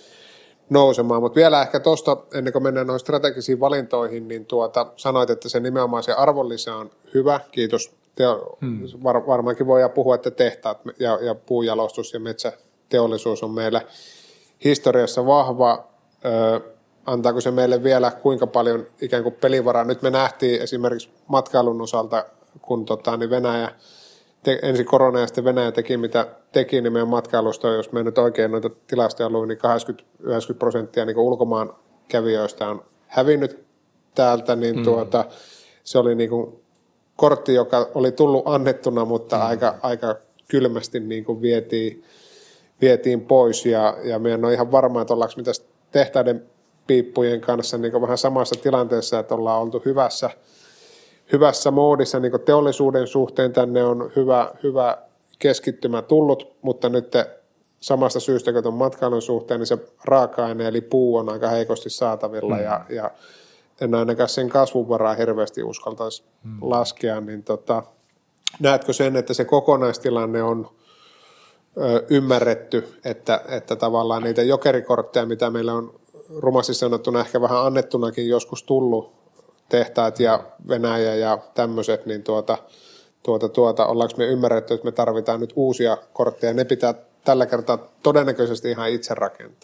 nousemaan. Mutta vielä ehkä tuosta, ennen kuin mennään noihin strategisiin valintoihin, niin tuota, sanoit, että se nimenomaan se arvonlisä on hyvä, kiitos. Teo, hmm. var, varmaankin voidaan puhua, että tehtaat ja, ja puujalostus ja metsäteollisuus on meillä historiassa vahva. Ö, antaako se meille vielä kuinka paljon ikään kuin pelivaraa? Nyt me nähtiin esimerkiksi matkailun osalta, kun tota, niin Venäjä, te, ensin korona ja sitten Venäjä teki mitä teki, niin meidän matkailusta, jos me nyt oikein noita tilastoja luin, niin kahdeksankymmentä yhdeksänkymmentä prosenttia niin ulkomaan kävijöistä on hävinnyt täältä, niin hmm. tuota, se oli niin kuin kortti, joka oli tullut annettuna, mutta mm. aika, aika kylmästi niin kuin vietiin, vietiin pois. Ja, ja me en ole ihan varma, että ollaanko mitä tehtaiden piippujen kanssa niin kuin vähän samassa tilanteessa, että ollaan oltu hyvässä, hyvässä moodissa niin kuin teollisuuden suhteen. Tänne on hyvä, hyvä keskittymä tullut, mutta nyt samasta syystä kuin tuon matkailun suhteen, niin se raaka-aine eli puu on aika heikosti saatavilla mm. ja, ja en ainakaan sen kasvunvaraa hirveästi uskaltaisi hmm. laskea, niin tota, näetkö sen, että se kokonaistilanne on ö, ymmärretty, että, että tavallaan niitä jokerikortteja, mitä meillä on rumasti sanottuna ehkä vähän annettunakin joskus tullut, tehtaat ja Venäjä ja tämmöiset, niin tuota, tuota, tuota, ollaanko me ymmärretty, että me tarvitaan nyt uusia kortteja, ne pitää tällä kertaa todennäköisesti ihan itse rakentaa.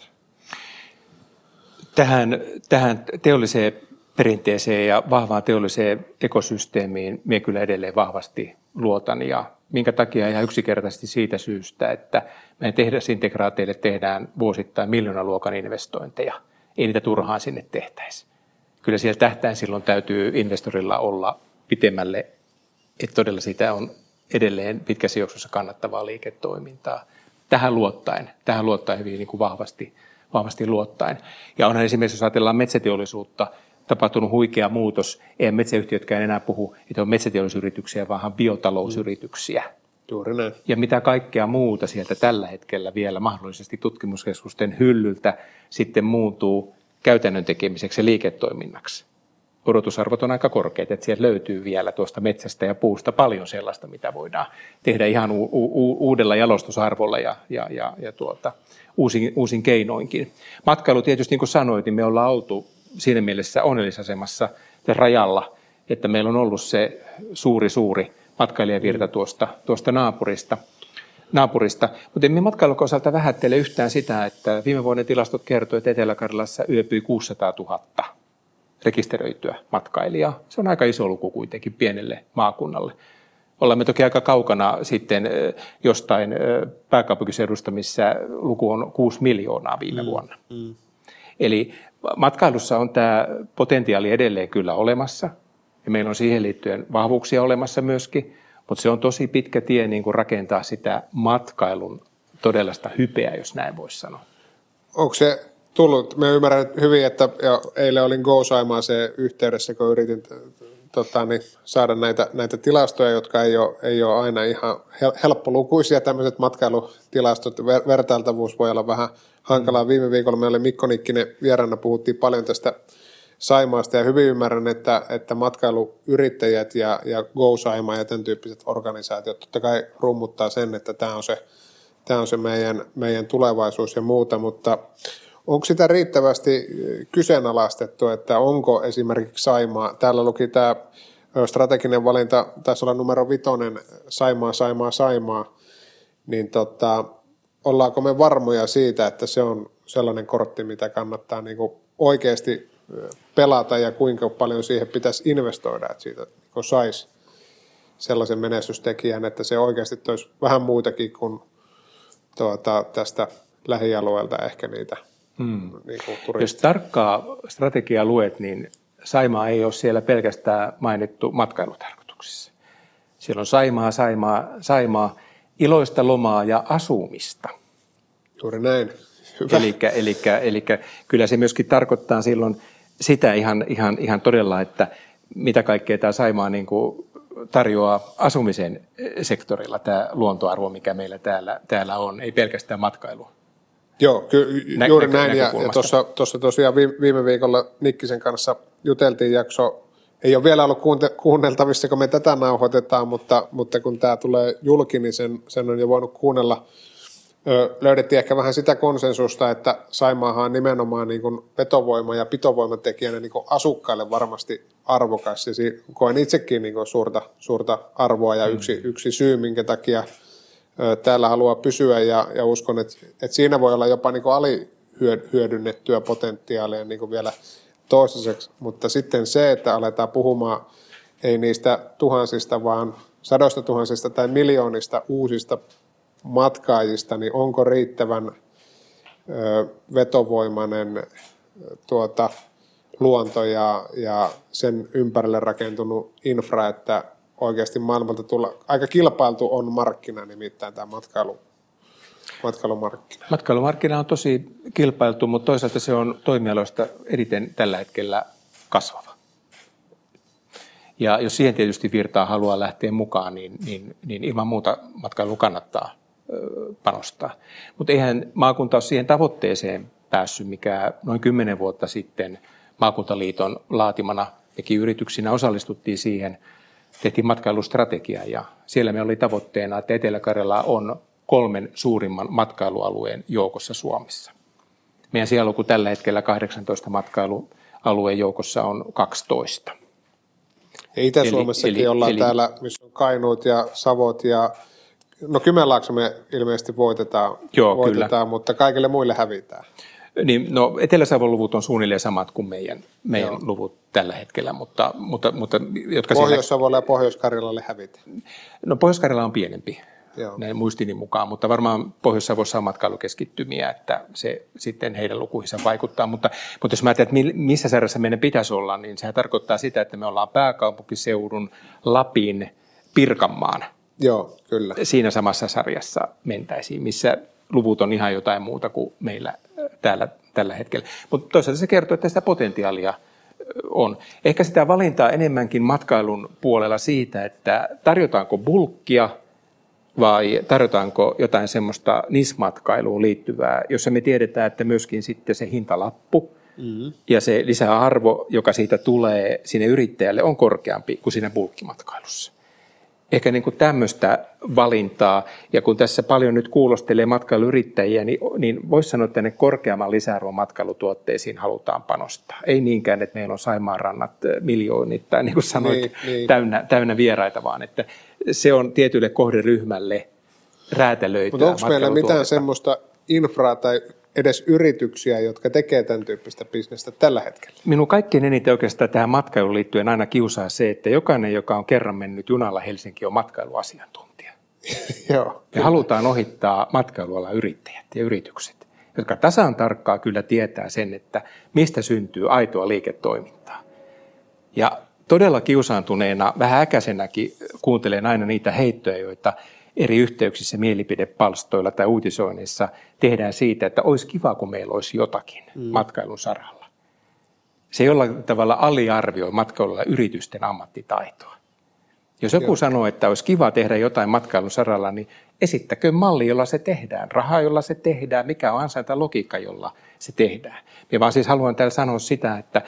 Tähän, tähän teolliseen perinteeseen ja vahvaan teolliseen ekosysteemiin minä kyllä edelleen vahvasti luotan, ja minkä takia ihan yksinkertaisesti siitä syystä, että meidän tehdasintegraateille tehdään vuosittain miljoonaluokan investointeja, ei niitä turhaan sinne tehtäisi. Kyllä siellä tähtäin silloin täytyy investorilla olla pitemmälle, että todella siitä on edelleen pitkässä juoksussa kannattavaa liiketoimintaa. Tähän luottaen, tähän luottaen hyvin niin kuin vahvasti, vahvasti luottaen. Ja onhan esimerkiksi, jos ajatellaan metsäteollisuutta, tapahtunut huikea muutos. Eihän metsäyhtiötkään enää puhu, että on metsäteollisuusyrityksiä, vaan biotalousyrityksiä. Juuri näin. Ja mitä kaikkea muuta sieltä tällä hetkellä vielä mahdollisesti tutkimuskeskusten hyllyltä sitten muuntuu käytännön tekemiseksi ja liiketoiminnaksi. Odotusarvot on aika korkeat, että sieltä löytyy vielä tuosta metsästä ja puusta paljon sellaista, mitä voidaan tehdä ihan u- u- uudella jalostusarvolla ja, ja, ja, ja tuota, uusin, uusin keinoinkin. Matkailu tietysti, niin kuin sanoit, niin me ollaan oltu siinä mielessä onnellisasemassa rajalla, että meillä on ollut se suuri, suuri matkailijavirta tuosta, tuosta naapurista. naapurista. Mutta emme matkailun osalta vähättele yhtään sitä, että viime vuoden tilastot kertoo, että Etelä-Karjalassa yöpyi kuusisataatuhatta rekisteröityä matkailijaa. Se on aika iso luku kuitenkin pienelle maakunnalle. Olemme toki aika kaukana sitten jostain pääkaupunkiseudusta, missä luku on kuusi miljoonaa viime vuonna. Mm, mm. Eli matkailussa on tämä potentiaali edelleen kyllä olemassa, ja meillä on siihen liittyen vahvuuksia olemassa myöskin, mutta se on tosi pitkä tie niin kuin rakentaa sitä matkailun todellista hypeä, jos näin voisi sanoa. Onko se tullut, me ymmärrän hyvin, että eilen olin Go Saimaa se yhteydessä, kun yritin tota, niin saada näitä, näitä tilastoja, jotka ei ole, ei ole aina ihan helppolukuisia. Tämmöiset matkailutilastot, ver- vertailtavuus voi olla vähän hankalaa. Mm. Viime viikolla meillä oli Mikko Nikkinen vieraana, puhuttiin paljon tästä Saimaasta ja hyvin ymmärrän, että, että matkailuyrittäjät ja, ja Go Saima ja tämän tyyppiset organisaatiot totta kai rummuttaa sen, että tämä on se, tämä on se meidän, meidän tulevaisuus ja muuta, mutta onko sitä riittävästi kyseenalaistettu, että onko esimerkiksi Saimaa, täällä luki tämä strateginen valinta, taisi olla numero vitonen, Saimaa, Saimaa, Saimaa, niin tota, ollaanko me varmoja siitä, että se on sellainen kortti, mitä kannattaa niin kuin oikeasti pelata ja kuinka paljon siihen pitäisi investoida, että siitä niin saisi sellaisen menestystekijän, että se oikeasti toisi vähän muutakin kuin tuota, tästä lähialueelta ehkä niitä hmm. niin kuin Jos tarkkaa strategiaa luet, niin Saimaa ei ole siellä pelkästään mainittu matkailutarkoituksissa. Siellä on Saimaa, Saimaa, Saimaa, iloista lomaa ja asumista. Juuri näin. Elikkä, elikkä, elikkä kyllä se myöskin tarkoittaa silloin sitä ihan, ihan, ihan todella, että mitä kaikkea tämä Saimaa niin kuin tarjoaa asumisen sektorilla, tämä luontoarvo, mikä meillä täällä, täällä on, ei pelkästään matkailu. Joo, ky- Nä- juuri näin, ja, ja tuossa, tuossa tosiaan viime viikolla Nikkisen kanssa juteltiin jakso, ei ole vielä ollut kuunte- kuunneltavissa, kun me tätä nauhoitetaan, mutta, mutta kun tämä tulee julki, niin sen, sen on jo voinut kuunnella. Löydettiin ehkä vähän sitä konsensusta, että Saimaahan on nimenomaan niin kuin vetovoima- ja pitovoimatekijänä niin kuin asukkaille varmasti arvokas. Ja koen itsekin niin kuin suurta, suurta arvoa ja yksi, mm. yksi syy, minkä takia täällä haluaa pysyä. Ja, ja uskon, että, että siinä voi olla jopa niin kuin alihyödynnettyä potentiaalia niin kuin vielä toistaiseksi. Mutta sitten se, että aletaan puhumaan ei niistä tuhansista, vaan sadoista tuhansista tai miljoonista uusista matkaajista, niin onko riittävän ö, vetovoimainen tuota, luonto ja, ja sen ympärille rakentunut infra, että oikeasti maailmalta tulla, aika kilpailtu on markkina, nimittäin tämä matkailu, matkailumarkkina. Matkailumarkkina on tosi kilpailtu, mutta toisaalta se on toimialoista eniten tällä hetkellä kasvava. Ja jos siihen tietysti virtaa haluaa lähteä mukaan, niin, niin, niin ilman muuta matkailu kannattaa panostaa. Mutta eihän maakunta ole siihen tavoitteeseen päässyt, mikä noin kymmenen vuotta sitten Maakuntaliiton laatimana mekin yrityksinä osallistuttiin siihen, tehtiin matkailustrategia ja siellä me oli tavoitteena, että Etelä-Karjala on kolmen suurimman matkailualueen joukossa Suomessa. Meidän sijaluku tällä hetkellä kahdeksantoista matkailualueen joukossa on kaksitoista. Ja Itä-Suomessakin eli, eli, ollaan eli, täällä, missä on Kainuut ja Savot ja no Kymenlaakso me ilmeisesti voitetaan, joo, voitetaan mutta kaikille muille hävitään. Niin, no Etelä-Savon luvut on suunnilleen samat kuin meidän, meidän luvut tällä hetkellä, mutta, mutta, mutta jotka Pohjois-Savolle siellä... ja Pohjois-Karjalalle hävitään. No Pohjois-Karjala on pienempi, näin muistini mukaan, mutta varmaan Pohjois-Savossa on matkailukeskittymiä, että se sitten heidän lukuihinsa vaikuttaa. Mutta, mutta jos mä ajattelen, että missä sarjassa meidän pitäisi olla, niin sehän tarkoittaa sitä, että me ollaan pääkaupunkiseudun, Lapin, Pirkanmaan. Joo, kyllä. Siinä samassa sarjassa mentäisiin, missä luvut on ihan jotain muuta kuin meillä täällä tällä hetkellä. Mutta toisaalta se kertoo, että sitä potentiaalia on. Ehkä sitä valintaa enemmänkin matkailun puolella siitä, että tarjotaanko bulkkia vai tarjotaanko jotain semmoista nismatkailuun liittyvää, jossa me tiedetään, että myöskin sitten se hintalappu mm-hmm. ja se lisäarvo, joka siitä tulee sinne yrittäjälle, on korkeampi kuin siinä bulkkimatkailussa. Ehkä niin kuin tämmöistä valintaa, ja kun tässä paljon nyt kuulostelee matkailuyrittäjiä, niin, niin voisi sanoa, että ne korkeamman lisäarvon matkailutuotteisiin halutaan panostaa. Ei niinkään, että meillä on Saimaanrannat miljoonittain, niin kuin sanoit, niin, niin. Täynnä, täynnä vieraita, vaan että se on tietylle kohderyhmälle räätälöityä. Mutta onko meillä mitään semmoista infraa tai edes yrityksiä, jotka tekee tämän tyyppistä bisnestä tällä hetkellä? Minun kaikkein eniten oikeastaan tähän matkailuun liittyen aina kiusaa se, että jokainen, joka on kerran mennyt junalla Helsinki, on matkailuasiantuntija. Joo. Ja halutaan ohittaa matkailualan yrittäjät ja yritykset, jotka tasan tarkkaa kyllä tietää sen, että mistä syntyy aitoa liiketoimintaa. Ja todella kiusaantuneena, vähän äkäisenäkin kuuntelen aina niitä heittoja, joita eri yhteyksissä, mielipidepalstoilla tai uutisoinnissa tehdään siitä, että olisi kiva, kun meillä olisi jotakin mm. matkailun saralla. se jollain tavalla aliarvioi matkailulla yritysten ammattitaitoa. Jos joku Joo. sanoo, että olisi kiva tehdä jotain matkailun saralla, niin esittäkö malli, jolla se tehdään, raha, jolla se tehdään, mikä on ansainta logiikka, jolla se tehdään. Ja vaan siis haluan täällä sanoa sitä, että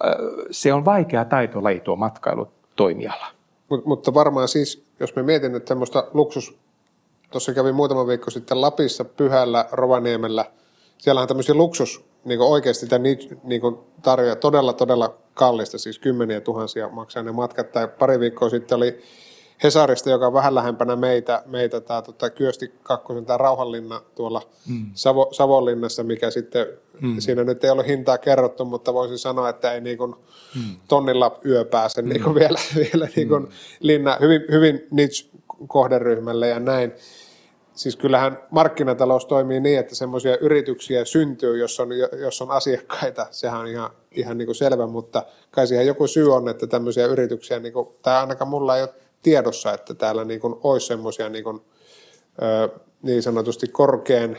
se on vaikea taitolaji tuo matkailutoimiala. Mut, mutta varmaan siis, jos me mietin nyt tämmöistä luksus, tuossa kävin muutama viikko sitten Lapissa, Pyhällä, Rovaniemellä, siellä on tämmöisiä luksus, niin oikeasti tämä niin tarjoaa todella, todella kallista, siis kymmeniä tuhansia maksaa ne matkat. Tai pari viikkoa sitten oli Hesarista, joka on vähän lähempänä meitä, meitä tämä tota, Kyösti kakkosen, tämä Rauhanlinna tuolla mm. Savo, Savonlinnassa, mikä sitten, mm. siinä nyt ei ole hintaa kerrottu, mutta voisin sanoa, että ei niin kuin mm. tonnilla yö pääse mm. niin kuin vielä, vielä niin kuin mm. linna, hyvin, hyvin niche-kohderyhmälle ja näin. Siis kyllähän markkinatalous toimii niin, että semmoisia yrityksiä syntyy, jos on, jos on asiakkaita, sehän on ihan, ihan niin kuin selvä, mutta kai siihen joku syy on, että tämmöisiä yrityksiä, niin kuin, tai ainakaan mulla ei ole tiedossa, että täällä niin kuin olisi semmoisia niin kuin, ö, niin sanotusti korkean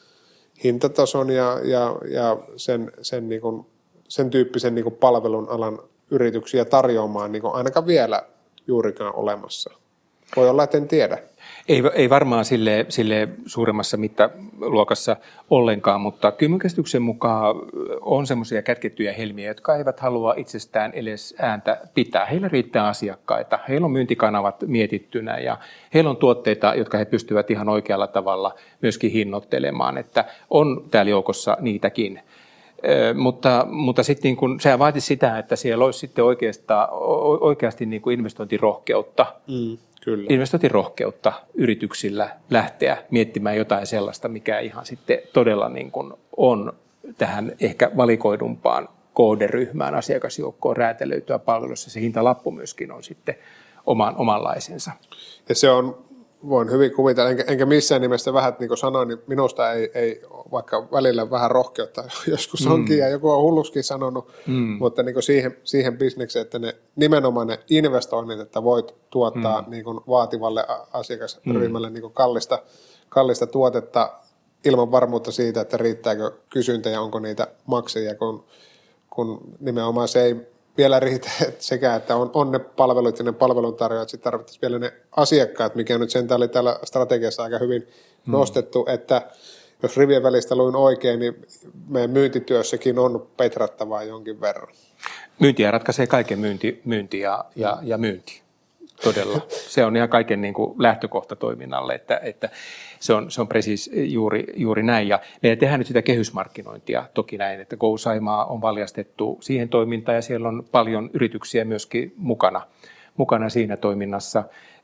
hintatason ja, ja, ja sen, sen, niin kuin, sen tyyppisen niin kuin palvelun alan yrityksiä tarjoamaan niin kuin ainakaan vielä juurikaan olemassa. Voi olla, että en tiedä. Ei, ei varmaan sille, sille suuremmassa mittaluokassa ollenkaan, mutta kyllä käsityksen mukaan on semmoisia kätkettyjä helmiä, jotka eivät halua itsestään edes ääntä pitää. Heillä riittää asiakkaita, heillä on myyntikanavat mietittynä ja heillä on tuotteita, jotka he pystyvät ihan oikealla tavalla myöskin hinnoittelemaan, että on täällä joukossa niitäkin. Ö, mutta, mutta sitten niin kun, sehän vaatisi sitä, että siellä olisi sitten oikeasti niin kuin investointirohkeutta. Mm. Kyllä. Investointirohkeutta yrityksillä lähteä miettimään jotain sellaista, mikä ihan sitten todella niin kuin on tähän ehkä valikoidumpaan kohderyhmään, asiakasjoukkoon räätälöityä palvelussa. Se hintalappu myöskin on sitten oman, omanlaisensa. Ja se on, voin hyvin kuvitella, enkä, enkä missään nimessä vähän, niin kuin sanoin, niin minusta ei, ei vaikka välillä vähän rohkeutta joskus onkin, mm. ja joku on hulluskin sanonut, mm. mutta niin kuin siihen, siihen bisnekseen, että ne nimenomaan ne investoinnit, että voit tuottaa mm. niin kuin vaativalle asiakasryhmälle mm. niin kuin kallista, kallista tuotetta ilman varmuutta siitä, että riittääkö kysyntä ja onko niitä maksajia, kun, kun nimenomaan se ei vielä riitä että sekä, että on, on ne palvelut ja ne palveluntarjoajat, sitten tarvittaisiin vielä ne asiakkaat, mikä nyt sen oli täällä strategiassa aika hyvin mm. nostettu, että jos rivien välistä luin oikein, niin meidän myyntityössäkin on petrattavaa jonkin verran. Myyntiä ratkaisee kaiken myynti, myynti ja, ja, ja myynti. Todella. Se on ihan kaiken niin kuin lähtökohta toiminnalle, että, että se on, se on precis juuri, juuri näin. Ja meidän tehdään nyt sitä kehysmarkkinointia toki näin, että Go Saimaa on valjastettu siihen toimintaan ja siellä on paljon yrityksiä myöskin mukana, mukana siinä toiminnassa.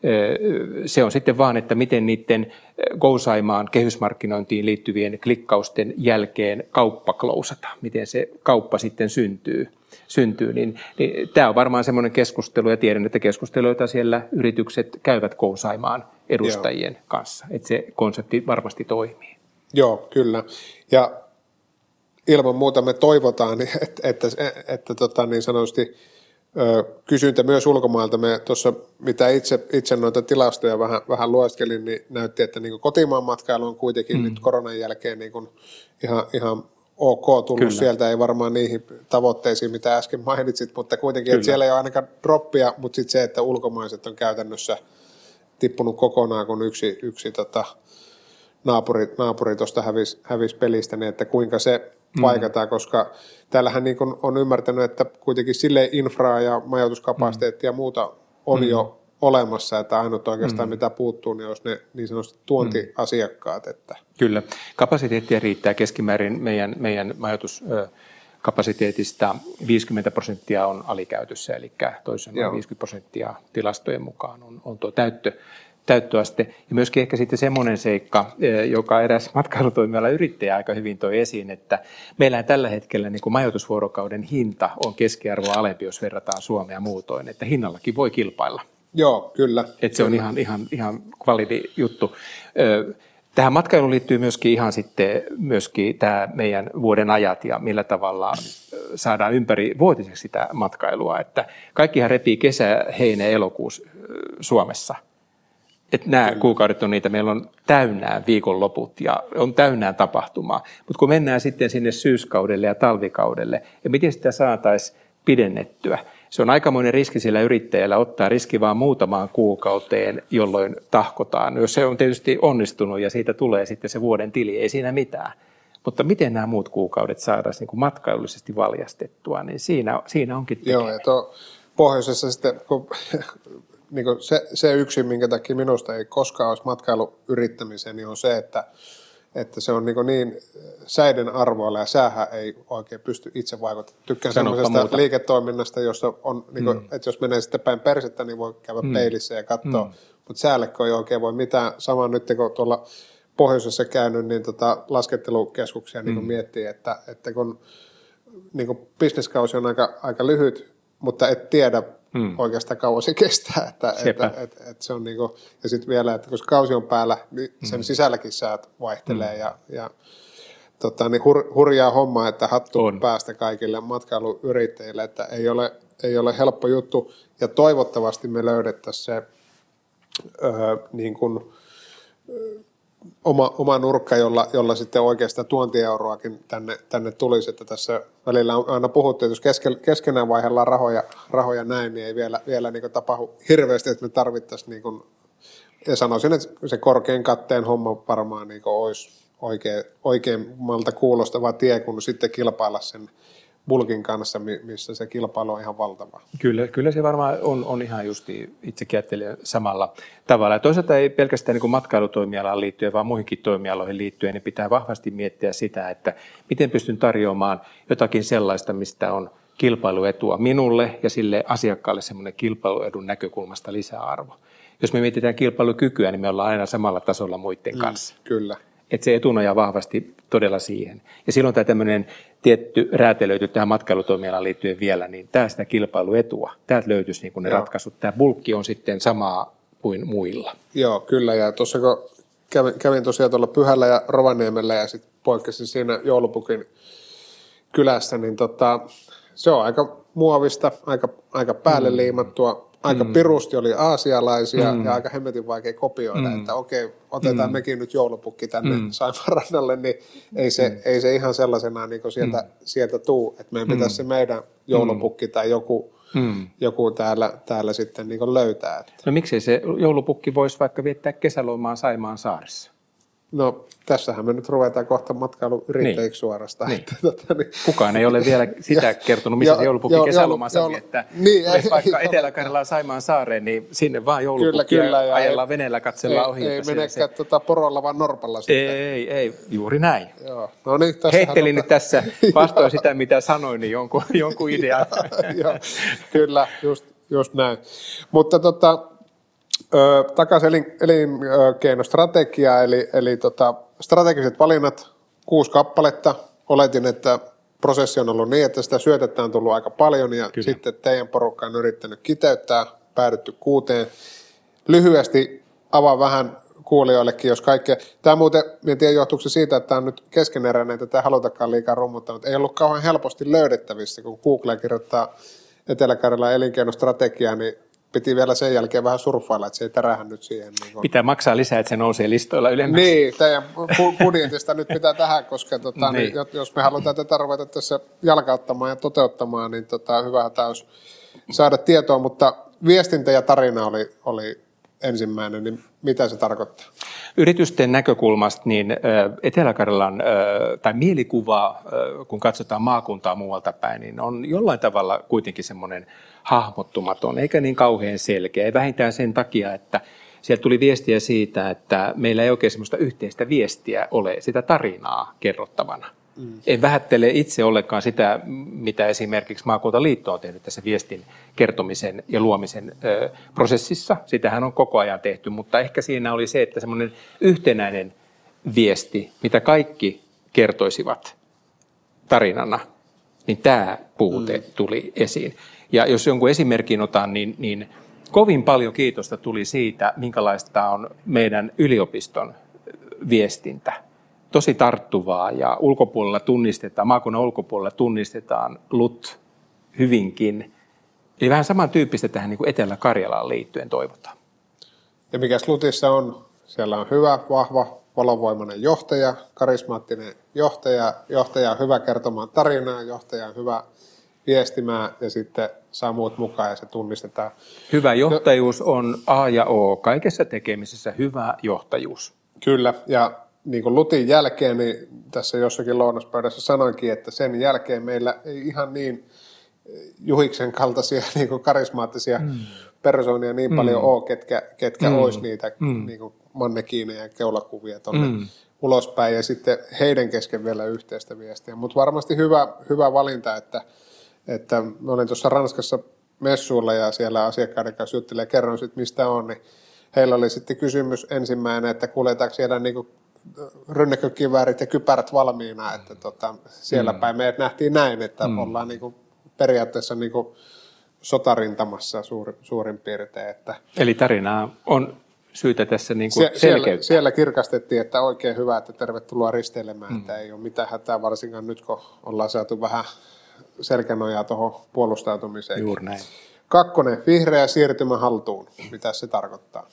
Se on sitten vaan, että miten niiden Go Saimaan kehysmarkkinointiin liittyvien klikkausten jälkeen kauppa klousata, miten se kauppa sitten syntyy. syntyy, niin, niin tämä on varmaan semmoinen keskustelu, ja tiedän, että keskusteluita siellä yritykset käyvät Go Saimaan edustajien Joo. kanssa, että se konsepti varmasti toimii. Joo, kyllä. Ja ilman muuta me toivotaan, että, että, että, että tota, niin sanotusti kysyntä myös ulkomailta. Me tuossa, mitä itse, itse noita tilastoja vähän, vähän lueskelin, niin näytti, että niin kotimaan matkailu on kuitenkin mm. nyt koronan jälkeen niin ihan, ihan ok tullut. Kyllä. Sieltä, ei varmaan niihin tavoitteisiin, mitä äsken mainitsit, mutta kuitenkin, että siellä ei ole ainakaan droppia, mutta sitten se, että ulkomaiset on käytännössä tippunut kokonaan, kun yksi, yksi tota, naapuri, naapuri tuosta hävisi, hävisi pelistä, niin että kuinka se paikataan, mm. koska täällähän niin kun on ymmärtänyt, että kuitenkin silleen infraa ja majoituskapasiteettia mm. ja muuta on mm. jo olemassa, että ainut oikeastaan mm. mitä puuttuu, niin olisi ne niin sanotusti tuontiasiakkaat. Että. Kyllä. Kapasiteettia riittää keskimäärin meidän, meidän majoituskapasiteetista viisikymmentä prosenttia on alikäytössä, eli toisin viisikymmentä prosenttia tilastojen mukaan on, on tuo täyttö. täyttöaste. Ja myöskin ehkä sitten semmoinen seikka, joka eräs matkailutoimiala yrittäjä aika hyvin toi esiin, että meillä tällä hetkellä niin kuin majoitusvuorokauden hinta on keskiarvoa alempi, jos verrataan Suomea muutoin, että hinnallakin voi kilpailla. Joo, kyllä. Että se on ihan, ihan, ihan validi juttu. Tähän matkailuun liittyy myöskin ihan sitten myöskin tämä meidän vuoden ajat ja millä tavalla saadaan ympäri vuotiseksi sitä matkailua, että kaikkihan repii kesä, heinä, elokuussa Suomessa. Että nämä Kyllä. kuukaudet on niitä, meillä on täynnään viikonloput ja on täynnään tapahtumaa. Mutta kun mennään sitten sinne syyskaudelle ja talvikaudelle, ja miten sitä saataisiin pidennettyä? Se on aikamoinen riski sillä yrittäjällä ottaa riski vaan muutamaan kuukauteen, jolloin tahkotaan. Jos se on tietysti onnistunut ja siitä tulee sitten se vuoden tili, ei siinä mitään. Mutta miten nämä muut kuukaudet saataisiin niin kuin matkailullisesti valjastettua, niin siinä, siinä onkin tekemään. Joo, ja tuo pohjoisessa sitten, kun, niin kuin se, se yksi, minkä takia minusta ei koskaan olisi matkailuyrittämiseen, niin on se, että, että se on niin, niin säiden arvoilla ja säähän ei oikein pysty itse vaikuttamaan. Tykkään sellaisesta liiketoiminnasta, jossa on, niin kuin, mm. että jos menee sitten päin persettä, niin voi käydä mm. peilissä ja katsoa, mm. mutta säällekö ei oikein voi mitään. Sama nyt, kun tuolla pohjoisessa käynyt, niin tota laskettelukeskuksia niin mm. miettii, että, että kun niin bisneskausi on aika, aika lyhyt, mutta et tiedä mm. oikeastaan kauan se kestää. Että, että, että, että se on niin kuin, ja sitten vielä, että kun kausi on päällä, niin sen mm. sisälläkin säät vaihtelee. Mm. Ja, ja tota, niin hur, hurjaa hommaa, että hattu on päästä kaikille matkailuyrittäjille, että ei ole, ei ole helppo juttu. Ja toivottavasti me löydettäisiin se öö, niin kuin, Oma, oma nurkka, jolla, jolla sitten oikeastaan tuontieuroakin tänne, tänne tulisi, että tässä välillä on aina puhuttu, että jos kesken, keskenään vaihdellaan rahoja, rahoja näin, niin ei vielä, vielä niin tapahdu hirveästi, että me tarvittaisiin, niin kuin, ja sanoisin, että se korkean katteen homma varmaan niin olisi oikein, oikeimmalta kuulostava tie, kun sitten kilpailla sen bulkin kanssa, missä se kilpailu on ihan valtava. Kyllä, kyllä se varmaan on, on ihan justi, itsekin ajattelen samalla tavalla. Ja toisaalta ei pelkästään niin kuin matkailutoimialaan liittyen, vaan muihinkin toimialoihin liittyen, niin pitää vahvasti miettiä sitä, että miten pystyn tarjoamaan jotakin sellaista, mistä on kilpailuetua minulle ja sille asiakkaalle semmoinen kilpailuedun näkökulmasta lisäarvo. Jos me mietitään kilpailukykyä, niin me ollaan aina samalla tasolla muiden kanssa. Mm, kyllä. Että se etunoja vahvasti todella siihen. Ja silloin tämä tämmöinen tietty räätälöity tähän matkailutoimialaan liittyen vielä, niin tämä sitä kilpailuetua. Täältä löytyisi niin kuin ne Joo. ratkaisut. Tämä bulkki on sitten samaa kuin muilla. Joo, kyllä. Ja tuossa kun kävin, kävin tosiaan tuolla Pyhällä ja Rovaniemellä ja sitten poikkesin siinä Joulupukin kylässä, niin tota, se on aika muovista, aika, aika päälle mm. liimattua. Aika mm. pirusti oli aasialaisia mm. ja aika hemmetin vaikea kopioida, mm. että okei, otetaan mm. mekin nyt joulupukki tänne mm. Saimaanrannalle, niin ei se, mm. ei se ihan sellaisenaan niin sieltä, mm. sieltä tuu, että meidän pitäisi mm. se meidän joulupukki tai joku, mm. joku täällä, täällä sitten niin löytää. Että. No miksei se joulupukki voisi vaikka viettää kesälomaa Saimaan saaressa? No tässähän me nyt ruvetaan kohta matkailuyrittäjiksi niin. suorastaan. Niin. Tota, niin. Kukaan ei ole vielä sitä kertonut, missä jo, se joulupukki kesälomansa joulu, viettää. Niin, jos vaikka Etelä-Karjalaan Saimaan saareen, niin sinne vaan joulupukki kyllä, ja ajellaan veneellä, katsellaan ohi. Ei menekään tuota porolla, vaan norpalla sitten. Ei, ei, juuri näin. Joo. No niin, heittelin nyt tässä vastoin sitä, mitä sanoin, niin jonkun, jonkun idean. Joo, kyllä, just, just näin. Mutta tota... Öö, takaisin elin, elinkeinostrategiaa, eli, eli tota, strategiset valinnat, kuusi kappaletta. Oletin, että prosessi on ollut niin, että sitä syötettä on tullut aika paljon, ja Kyllä. sitten teidän porukka on yrittänyt kiteyttää, päädytty kuuteen. Lyhyesti avaa vähän kuulijoillekin, jos kaikkea. Tämä muuten, en tiedä johtuuko se siitä, että tämä on nyt keskeneräinen, että tämä halutakaan liikaa rummuttanut. Ei ollut kauhean helposti löydettävissä, kun Google kirjoittaa Etelä-Karjalan elinkeinostrategiaa, niin piti vielä sen jälkeen vähän surffailla, että se ei tärähän nyt siihen. Niin kun... Pitää maksaa lisää, että se nousee listoilla ylemmäksi. Niin, teidän budjetista nyt pitää tähän, koska tota, niin. Niin, jos me halutaan tätä ruveta tässä jalkauttamaan ja toteuttamaan, niin tota, hyvä täys saada tietoa, mutta viestintä ja tarina oli, oli ensimmäinen, niin mitä se tarkoittaa? Yritysten näkökulmasta niin Etelä-Karjalan tai mielikuva, kun katsotaan maakuntaa muualta päin, niin on jollain tavalla kuitenkin semmoinen hahmottumaton, eikä niin kauhean selkeä. Ei vähintään sen takia, että sieltä tuli viestiä siitä, että meillä ei oikein semmoista yhteistä viestiä ole, sitä tarinaa kerrottavana. Mm. En vähättele itse ollenkaan sitä, mitä esimerkiksi Maakuntaliitto on tehnyt tässä viestin kertomisen ja luomisen ö, prosessissa. Sitähän on koko ajan tehty, mutta ehkä siinä oli se, että semmoinen yhtenäinen viesti, mitä kaikki kertoisivat tarinana, niin tämä puute mm. tuli esiin. Ja jos jonkun esimerkin otan, niin, niin kovin paljon kiitosta tuli siitä, minkälaista on meidän yliopiston viestintä. Tosi tarttuvaa ja ulkopuolella tunnistetaan, maakunnan ulkopuolella tunnistetaan L U T hyvinkin. Eli vähän samantyyppistä tähän niin kuin Etelä-Karjalaan liittyen toivotaan. Ja mikäs Lutissa on? Siellä on hyvä, vahva, valovoimainen johtaja, karismaattinen johtaja, johtaja on hyvä kertomaan tarinaa, johtaja on hyvä viestimään ja sitten saa muut mukaan ja se tunnistetaan. Hyvä johtajuus on A ja O. Kaikessa tekemisessä hyvä johtajuus. Kyllä, ja niin kuin Lutin jälkeen, niin tässä jossakin lounaspöydässä sanoinkin, että sen jälkeen meillä ei ihan niin Juhiksen kaltaisia niin kuin karismaattisia mm. persoonia niin mm. paljon ole, ketkä, ketkä mm. olisi niitä mm. niin kuin mannekiineja ja keulakuvia tuonne mm. ulospäin, ja sitten heidän kesken vielä yhteistä viestiä. Mutta varmasti hyvä, hyvä valinta, että, että mä olin tuossa Ranskassa messuilla ja siellä asiakkaiden kanssa juttelin ja kerron sitten mistä on, niin heillä oli sitten kysymys ensimmäinen, että kuljetaanko siellä niin kuin rynnäkkökiväärit ja kypärät valmiina, että tota, siellä mm. päin meidät nähtiin näin, että mm. ollaan niin kuin periaatteessa niin kuin sotarintamassa suuri, suurin piirtein. Että eli tarinaa on syytä tässä niin kuin Sie- siellä, siellä kirkastettiin, että oikein hyvä, että tervetuloa risteilemään, mm. että ei ole mitään hätää, varsinkaan nyt kun ollaan saatu vähän selkänojaa tuohon puolustautumiseen. Juuri näin. Kakkonen, vihreä siirtymä haltuun. Mitä se tarkoittaa?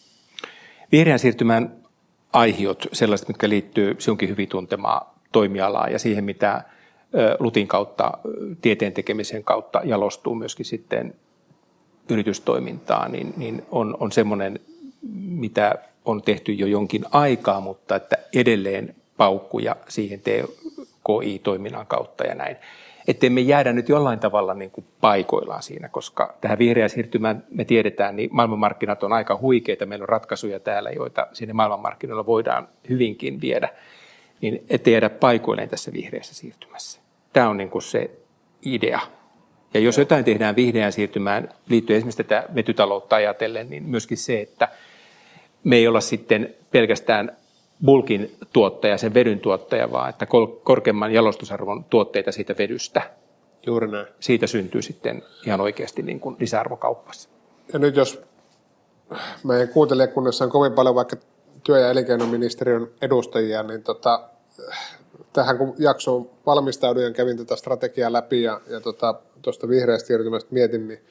Vihreän siirtymän aihiot, sellaiset, mitkä liittyy sinunkin hyvin tuntemaan toimialaan ja siihen, mitä Lutin kautta, tieteen tekemisen kautta jalostuu myöskin sitten yritystoimintaan, niin, niin on, on semmoinen, mitä on tehty jo jonkin aikaa, mutta että edelleen paukkuja siihen T K I-toiminnan kautta ja näin. Että me jäädä nyt jollain tavalla niin kuin paikoillaan siinä, koska tähän vihreään siirtymään me tiedetään, niin maailmanmarkkinat on aika huikeita. Meillä on ratkaisuja täällä, joita sinne maailmanmarkkinoilla voidaan hyvinkin viedä, niin ettei jäädä paikoilleen tässä vihreässä siirtymässä. Tämä on niin kuin se idea. Ja jos jotain tehdään vihreään siirtymään liittyen esimerkiksi tätä vetytaloutta ajatellen, niin myöskin se, että me ei olla sitten pelkästään bulkin tuottaja, sen vedyn tuottaja, vaan että korkeamman jalostusarvon tuotteita siitä vedystä. Juuri näin. Siitä syntyy sitten ihan oikeasti niin kuin lisäarvokaupassa. Ja nyt jos meidän kuuntelijakunnassa on kovin paljon vaikka työ- ja elinkeinoministeriön edustajia, niin tota, tähän kun jaksoon valmistauduin ja kävin tätä strategiaa läpi ja, ja tuosta tota, vihreästä siirtymästä mietin, niin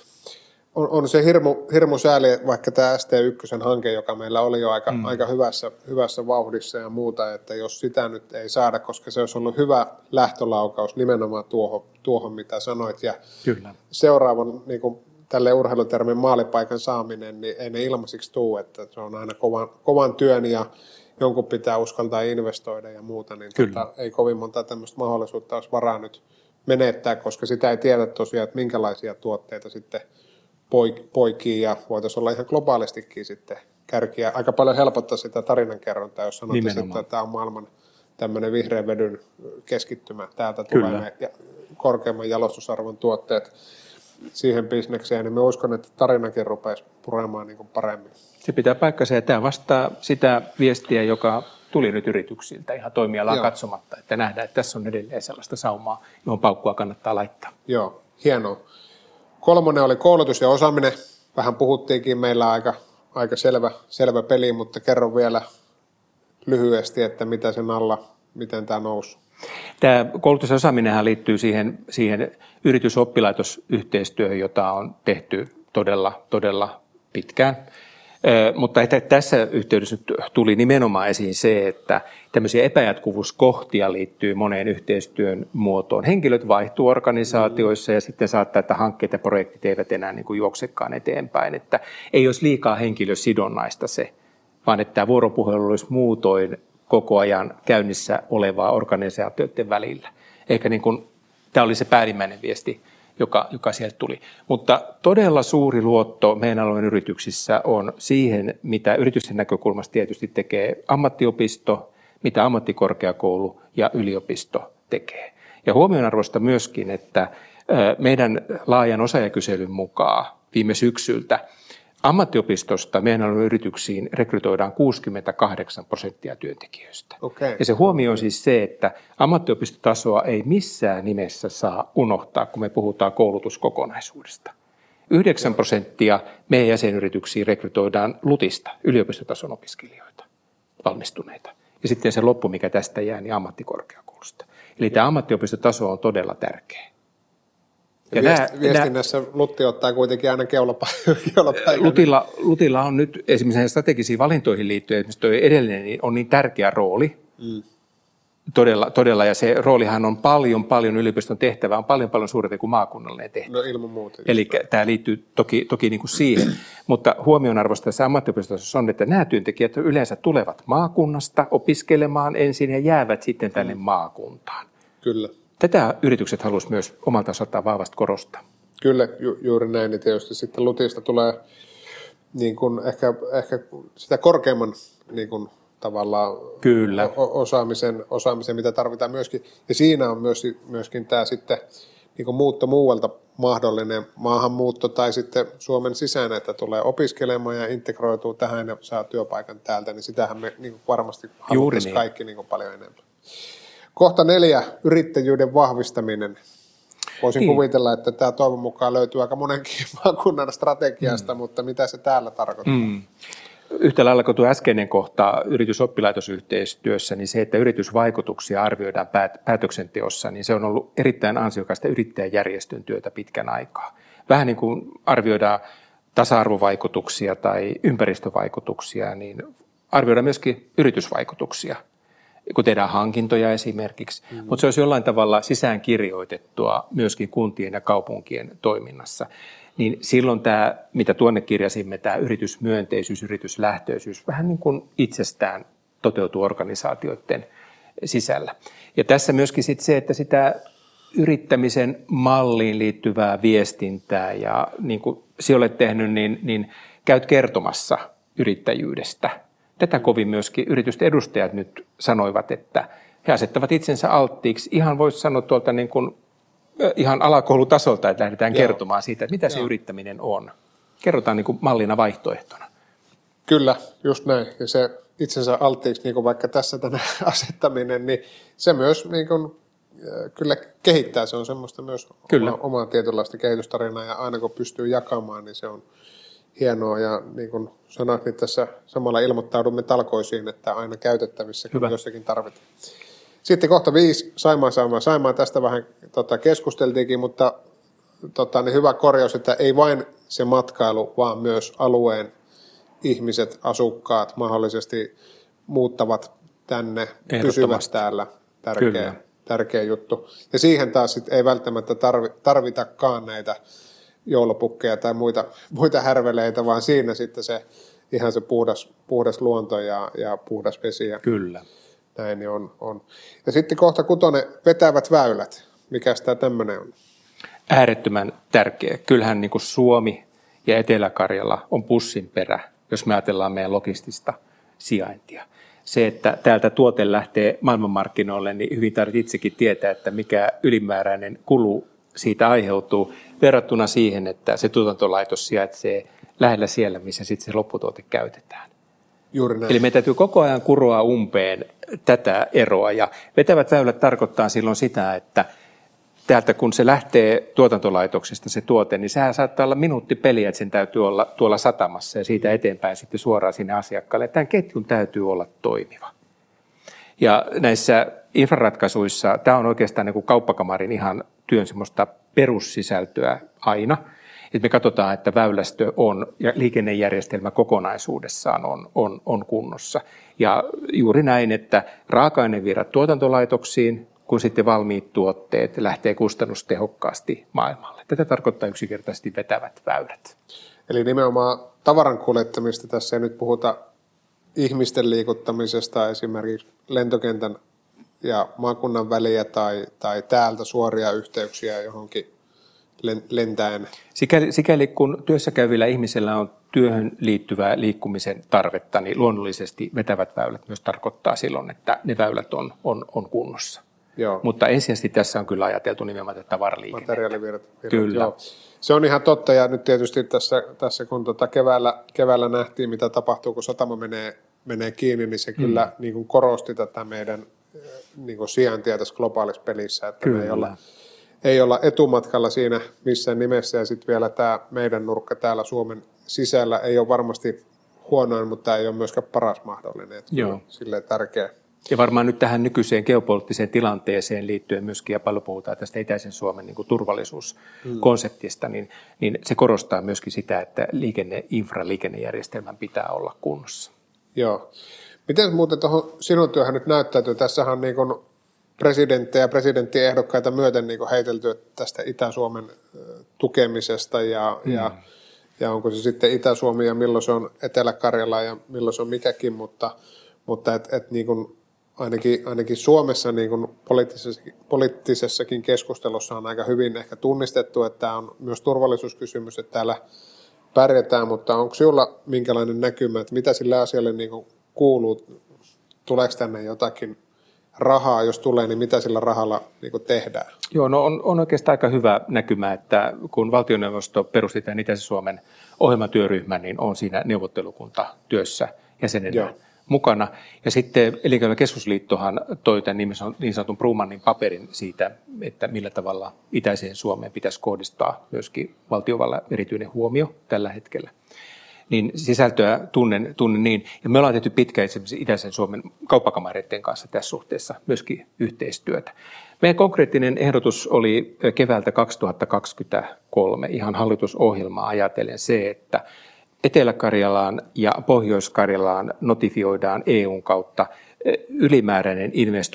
on, on se hirmu, hirmu sääli, vaikka tämä S T yksi hanke, joka meillä oli jo aika, mm. aika hyvässä, hyvässä vauhdissa ja muuta, että jos sitä nyt ei saada, koska se olisi ollut hyvä lähtölaukaus nimenomaan tuohon, tuohon mitä sanoit. Ja Kyllä. Seuraavan niin kuin tälle urheilutermin maalipaikan saaminen, niin ei ne ilmaisiksi tule, että se on aina kovan, kovan työn ja jonkun pitää uskaltaa investoida ja muuta, niin tota, ei kovin monta tämmöistä mahdollisuutta olisi varaa nyt menettää, koska sitä ei tiedä tosiaan, että minkälaisia tuotteita sitten poikii ja voitaisiin olla ihan globaalistikin sitten kärkiä. Aika paljon helpottaa sitä tarinankerrontaa, jos sanotaan, että tämä on maailman tämmöinen vihreän vedyn keskittymä. Täältä tulee ne korkeamman jalostusarvon tuotteet siihen bisnekseen, niin me uskon, että tarinakin rupeaisi puremaan niin kuin paremmin. Se pitää paikkansa, ja tämä vastaa sitä viestiä, joka tuli nyt yrityksiltä ihan toimialaan Joo. katsomatta, että nähdään, että tässä on edelleen sellaista saumaa, johon paukkua kannattaa laittaa. Joo, hienoa. Kolmonen oli koulutus ja osaaminen. Vähän puhuttiinkin, meillä on aika, aika selvä, selvä peli, mutta kerro vielä lyhyesti, että mitä sen alla, miten tämä nousi. Tämä koulutus ja osaaminenhan liittyy siihen, siihen yritysoppilaitosyhteistyöhön, jota on tehty todella, todella pitkään. Mutta että tässä yhteydessä nyt tuli nimenomaan esiin se, että tämmöisiä epäjatkuvuuskohtia liittyy moneen yhteistyön muotoon. Henkilöt vaihtuu organisaatioissa ja sitten saattaa, että hankkeet ja projektit eivät enää niin kuin juoksekaan eteenpäin. Että ei olisi liikaa henkilösidonnaista se, vaan että tämä vuoropuhelu olisi muutoin koko ajan käynnissä olevaa organisaatioiden välillä. Ehkä niin kuin, tämä oli se päällimmäinen viesti, Joka, joka sieltä tuli. Mutta todella suuri luotto meidän alueen yrityksissä on siihen, mitä yritysten näkökulmasta tietysti tekee ammattiopisto, mitä ammattikorkeakoulu ja yliopisto tekee. Ja huomionarvoista myöskin, että meidän laajan osaajakyselyn mukaan viime syksyltä ammattiopistosta meidän alueen yrityksiin rekrytoidaan kuusikymmentäkahdeksan prosenttia työntekijöistä. Okay. Ja se huomio on siis se, että ammattiopistotasoa ei missään nimessä saa unohtaa, kun me puhutaan koulutuskokonaisuudesta. yhdeksän prosenttia meidän jäsenyrityksiin rekrytoidaan Lutista, yliopistotason opiskelijoita, valmistuneita. Ja sitten se loppu, mikä tästä jää, niin ammattikorkeakoulusta. Eli tämä ammattiopistotaso on todella tärkeä. Ja viest, nää, viestinnässä nää, Lutti ottaa kuitenkin aina keulapaikan. Lutilla, Lutilla on nyt esimerkiksi strategisiin valintoihin liittyen, esimerkiksi tuo edellinen niin on niin tärkeä rooli. Mm. Todella, todella, ja se roolihan on paljon, paljon yliopiston tehtävää, on paljon, paljon suurempi kuin maakunnallinen tehtävä. No ilman muuta. Eli tämä liittyy toki, toki niin kuin siihen, mutta huomionarvoista tässä ammattiopistossa on, että nämä työntekijät yleensä tulevat maakunnasta opiskelemaan ensin ja jäävät sitten tänne mm. maakuntaan. Kyllä. Tätä yritykset haluaisivat myös omalta osaltaan vahvasti korostaa. Kyllä, ju, juuri näin. Ja tietysti sitten Lutista tulee niin kuin ehkä, ehkä sitä korkeamman niin kuin tavallaan Kyllä. Osaamisen, osaamisen, mitä tarvitaan myöskin. Ja siinä on myös, myöskin tämä sitten niin kuin muutto muualta mahdollinen maahanmuutto tai sitten Suomen sisään, että tulee opiskelemaan ja integroituu tähän ja saa työpaikan täältä, niin sitähän me niin kuin varmasti haluaisimme niin. kaikki niin kuin paljon enemmän. Kohta neljä, yrittäjyyden vahvistaminen. Voisin niin. kuvitella, että tämä toivon mukaan löytyy aika monenkin maakunnan strategiasta, mm. mutta mitä se täällä tarkoittaa? Mm. Yhtä lailla kuin tuo äskeinen kohta yritys-oppilaitosyhteistyössä, niin se, että yritysvaikutuksia arvioidaan päätöksenteossa, niin se on ollut erittäin ansiokasta yrittäjäjärjestön työtä pitkän aikaa. Vähän niin kuin arvioidaan tasa-arvovaikutuksia tai ympäristövaikutuksia, niin arvioidaan myöskin yritysvaikutuksia, kun tehdään hankintoja esimerkiksi, mm-hmm. mutta se olisi jollain tavalla sisäänkirjoitettua myöskin kuntien ja kaupunkien toiminnassa. Niin silloin tämä, mitä tuonne kirjasimme, tämä yritysmyönteisyys, yrityslähtöisyys, vähän niin kuin itsestään toteutuu organisaatioiden sisällä. Ja tässä myöskin sit se, että sitä yrittämisen malliin liittyvää viestintää ja niin kuin sinä olet tehnyt, niin, niin käyt kertomassa yrittäjyydestä. Tätä kovin myöskin yritysten edustajat nyt sanoivat, että he asettavat itsensä alttiiksi. Ihan voisi sanoa tuolta niin kuin ihan alakoulutasolta, että lähdetään Joo. kertomaan siitä, että mitä se Joo. yrittäminen on. Kerrotaan niin kuin mallina vaihtoehtona. Kyllä, just näin. Ja se itsensä alttiiksi, niin kuin vaikka tässä tänne asettaminen, niin se myös niin kuin, kyllä kehittää. Se on semmoista myös kyllä. Oma, omaa tietynlaista kehitystarinaa, ja aina kun pystyy jakamaan, niin se on hienoa. Ja niin kuin sanoit, niin tässä samalla ilmoittaudumme talkoisiin, että aina käytettävissä, kun jossakin tarvitaan. Sitten kohta viisi, Saimaa, Saimaa, Saimaa. Tästä vähän tota, keskusteltiinkin, mutta tota, niin hyvä korjaus, että ei vain se matkailu, vaan myös alueen ihmiset, asukkaat mahdollisesti muuttavat tänne, pysyvät täällä. Tärkeä, tärkeä juttu. Ja siihen taas sit ei välttämättä tarvitakaan näitä joulupukkeja tai muita, muita härveleitä, vaan siinä sitten se ihan se puhdas, puhdas luonto ja, ja puhdas vesi. Ja Kyllä. Näin niin on, on. Ja sitten kohta kutonen, vetävät väylät. Mikäs tämä tämmöinen on? Äärettömän tärkeä. Kyllähän niin kuin Suomi ja Etelä-Karjala on pussin perä, jos me ajatellaan meidän logistista sijaintia. Se, että täältä tuote lähtee maailmanmarkkinoille, niin hyvin tarvitset itsekin tietää, että mikä ylimääräinen kulu siitä aiheutuu verrattuna siihen, että se tuotantolaitos sijaitsee lähellä siellä, missä sitten se lopputuote käytetään. Juuri näin. Eli meidän täytyy koko ajan kuroa umpeen tätä eroa, ja vetävät väylät tarkoittaa silloin sitä, että täältä kun se lähtee tuotantolaitoksesta se tuote, niin sehän saattaa olla minuuttipeliä, että sen täytyy olla tuolla satamassa ja siitä eteenpäin sitten suoraan sinne asiakkaalle. Tämän ketjun täytyy olla toimiva. Ja näissä infraratkaisuissa tämä on oikeastaan niin kuin kauppakamarin ihan työn semmoista perussisältöä aina. Että me katsotaan, että väylästö on ja liikennejärjestelmä kokonaisuudessaan on, on, on kunnossa. Ja juuri näin, että raaka-ainevirrat tuotantolaitoksiin, kun sitten valmiit tuotteet lähtee kustannustehokkaasti maailmalle. Tätä tarkoittaa yksinkertaisesti vetävät väylät. Eli nimenomaan tavaran kuljettamista tässä ei nyt puhuta ihmisten liikuttamisesta, esimerkiksi lentokentän ja maakunnan väliä tai, tai täältä suoria yhteyksiä johonkin lentäen. Sikäli, sikäli kun työssä käyvillä ihmisillä on työhön liittyvää liikkumisen tarvetta, niin luonnollisesti vetävät väylät myös tarkoittaa silloin, että ne väylät on, on, on kunnossa. Joo. Mutta ensisijaisesti tässä on kyllä ajateltu nimenomaan tätä tavaraliikennettä. Materiaalivirrat. Kyllä. Joo. Se on ihan totta, ja nyt tietysti tässä, tässä kun tota keväällä, keväällä nähtiin, mitä tapahtuu, kun satama menee, menee kiinni, niin se kyllä mm. niin kuin korosti tätä meidän niin kuin sijaintia tässä globaalissa pelissä, että me ei olla, ei olla etumatkalla siinä missään nimessä, ja sitten vielä tämä meidän nurkka täällä Suomen sisällä ei ole varmasti huonoin, mutta ei ole myöskään paras mahdollinen, että Joo. silleen tärkeä, Ja varmaan nyt tähän nykyiseen geopoliittiseen tilanteeseen liittyen myöskin, ja paljon puhutaan tästä itäisen Suomen niin kuin turvallisuuskonseptista, niin, niin se korostaa myöskin sitä, että liikenne, infraliikennejärjestelmän pitää olla kunnossa. Joo. Miten muuten tuohon sinun työhön nyt näyttäytyy? Tässähän on niin kuin presidenttejä ja presidenttiehdokkaita myöten niin kuin heitelty tästä Itä-Suomen tukemisesta ja, mm. ja, ja onko se sitten Itä-Suomi ja milloin se on Etelä-Karjala ja milloin se on mikäkin, mutta, mutta et, et niin kuin ainakin, ainakin Suomessa niin kuin poliittisessakin, poliittisessakin keskustelussa on aika hyvin ehkä tunnistettu, että tämä on myös turvallisuuskysymys, että täällä pärjätään, mutta onko sinulla minkälainen näkymä, että mitä sille asialle niin kuin kuuluu, tuleeko tänne jotakin rahaa, jos tulee, niin mitä sillä rahalla niin kuin tehdään? Joo, no on, on oikeastaan aika hyvä näkymä, että kun valtioneuvosto perusti tämän Itäisen Suomen ohjelmatyöryhmän, niin on siinä neuvottelukunta työssä jäsenenä Joo. mukana. Ja sitten Elinkeinoelämän keskusliittohan toi tämän niin sanotun Bromanin paperin siitä, että millä tavalla Itäiseen Suomeen pitäisi kohdistaa myöskin valtiovallan erityinen huomio tällä hetkellä. Niin sisältöä tunnen, tunnen niin. Ja me ollaan tehty pitkään esimerkiksi Itäisen Suomen kauppakamareiden kanssa tässä suhteessa myöskin yhteistyötä. Meidän konkreettinen ehdotus oli keväältä kaksituhattakaksikymmentäkolme ihan hallitusohjelmaa ajatellen se, että Etelä-Karjalaan ja Pohjois-Karjalaan notifioidaan E U:n kautta ylimääräinen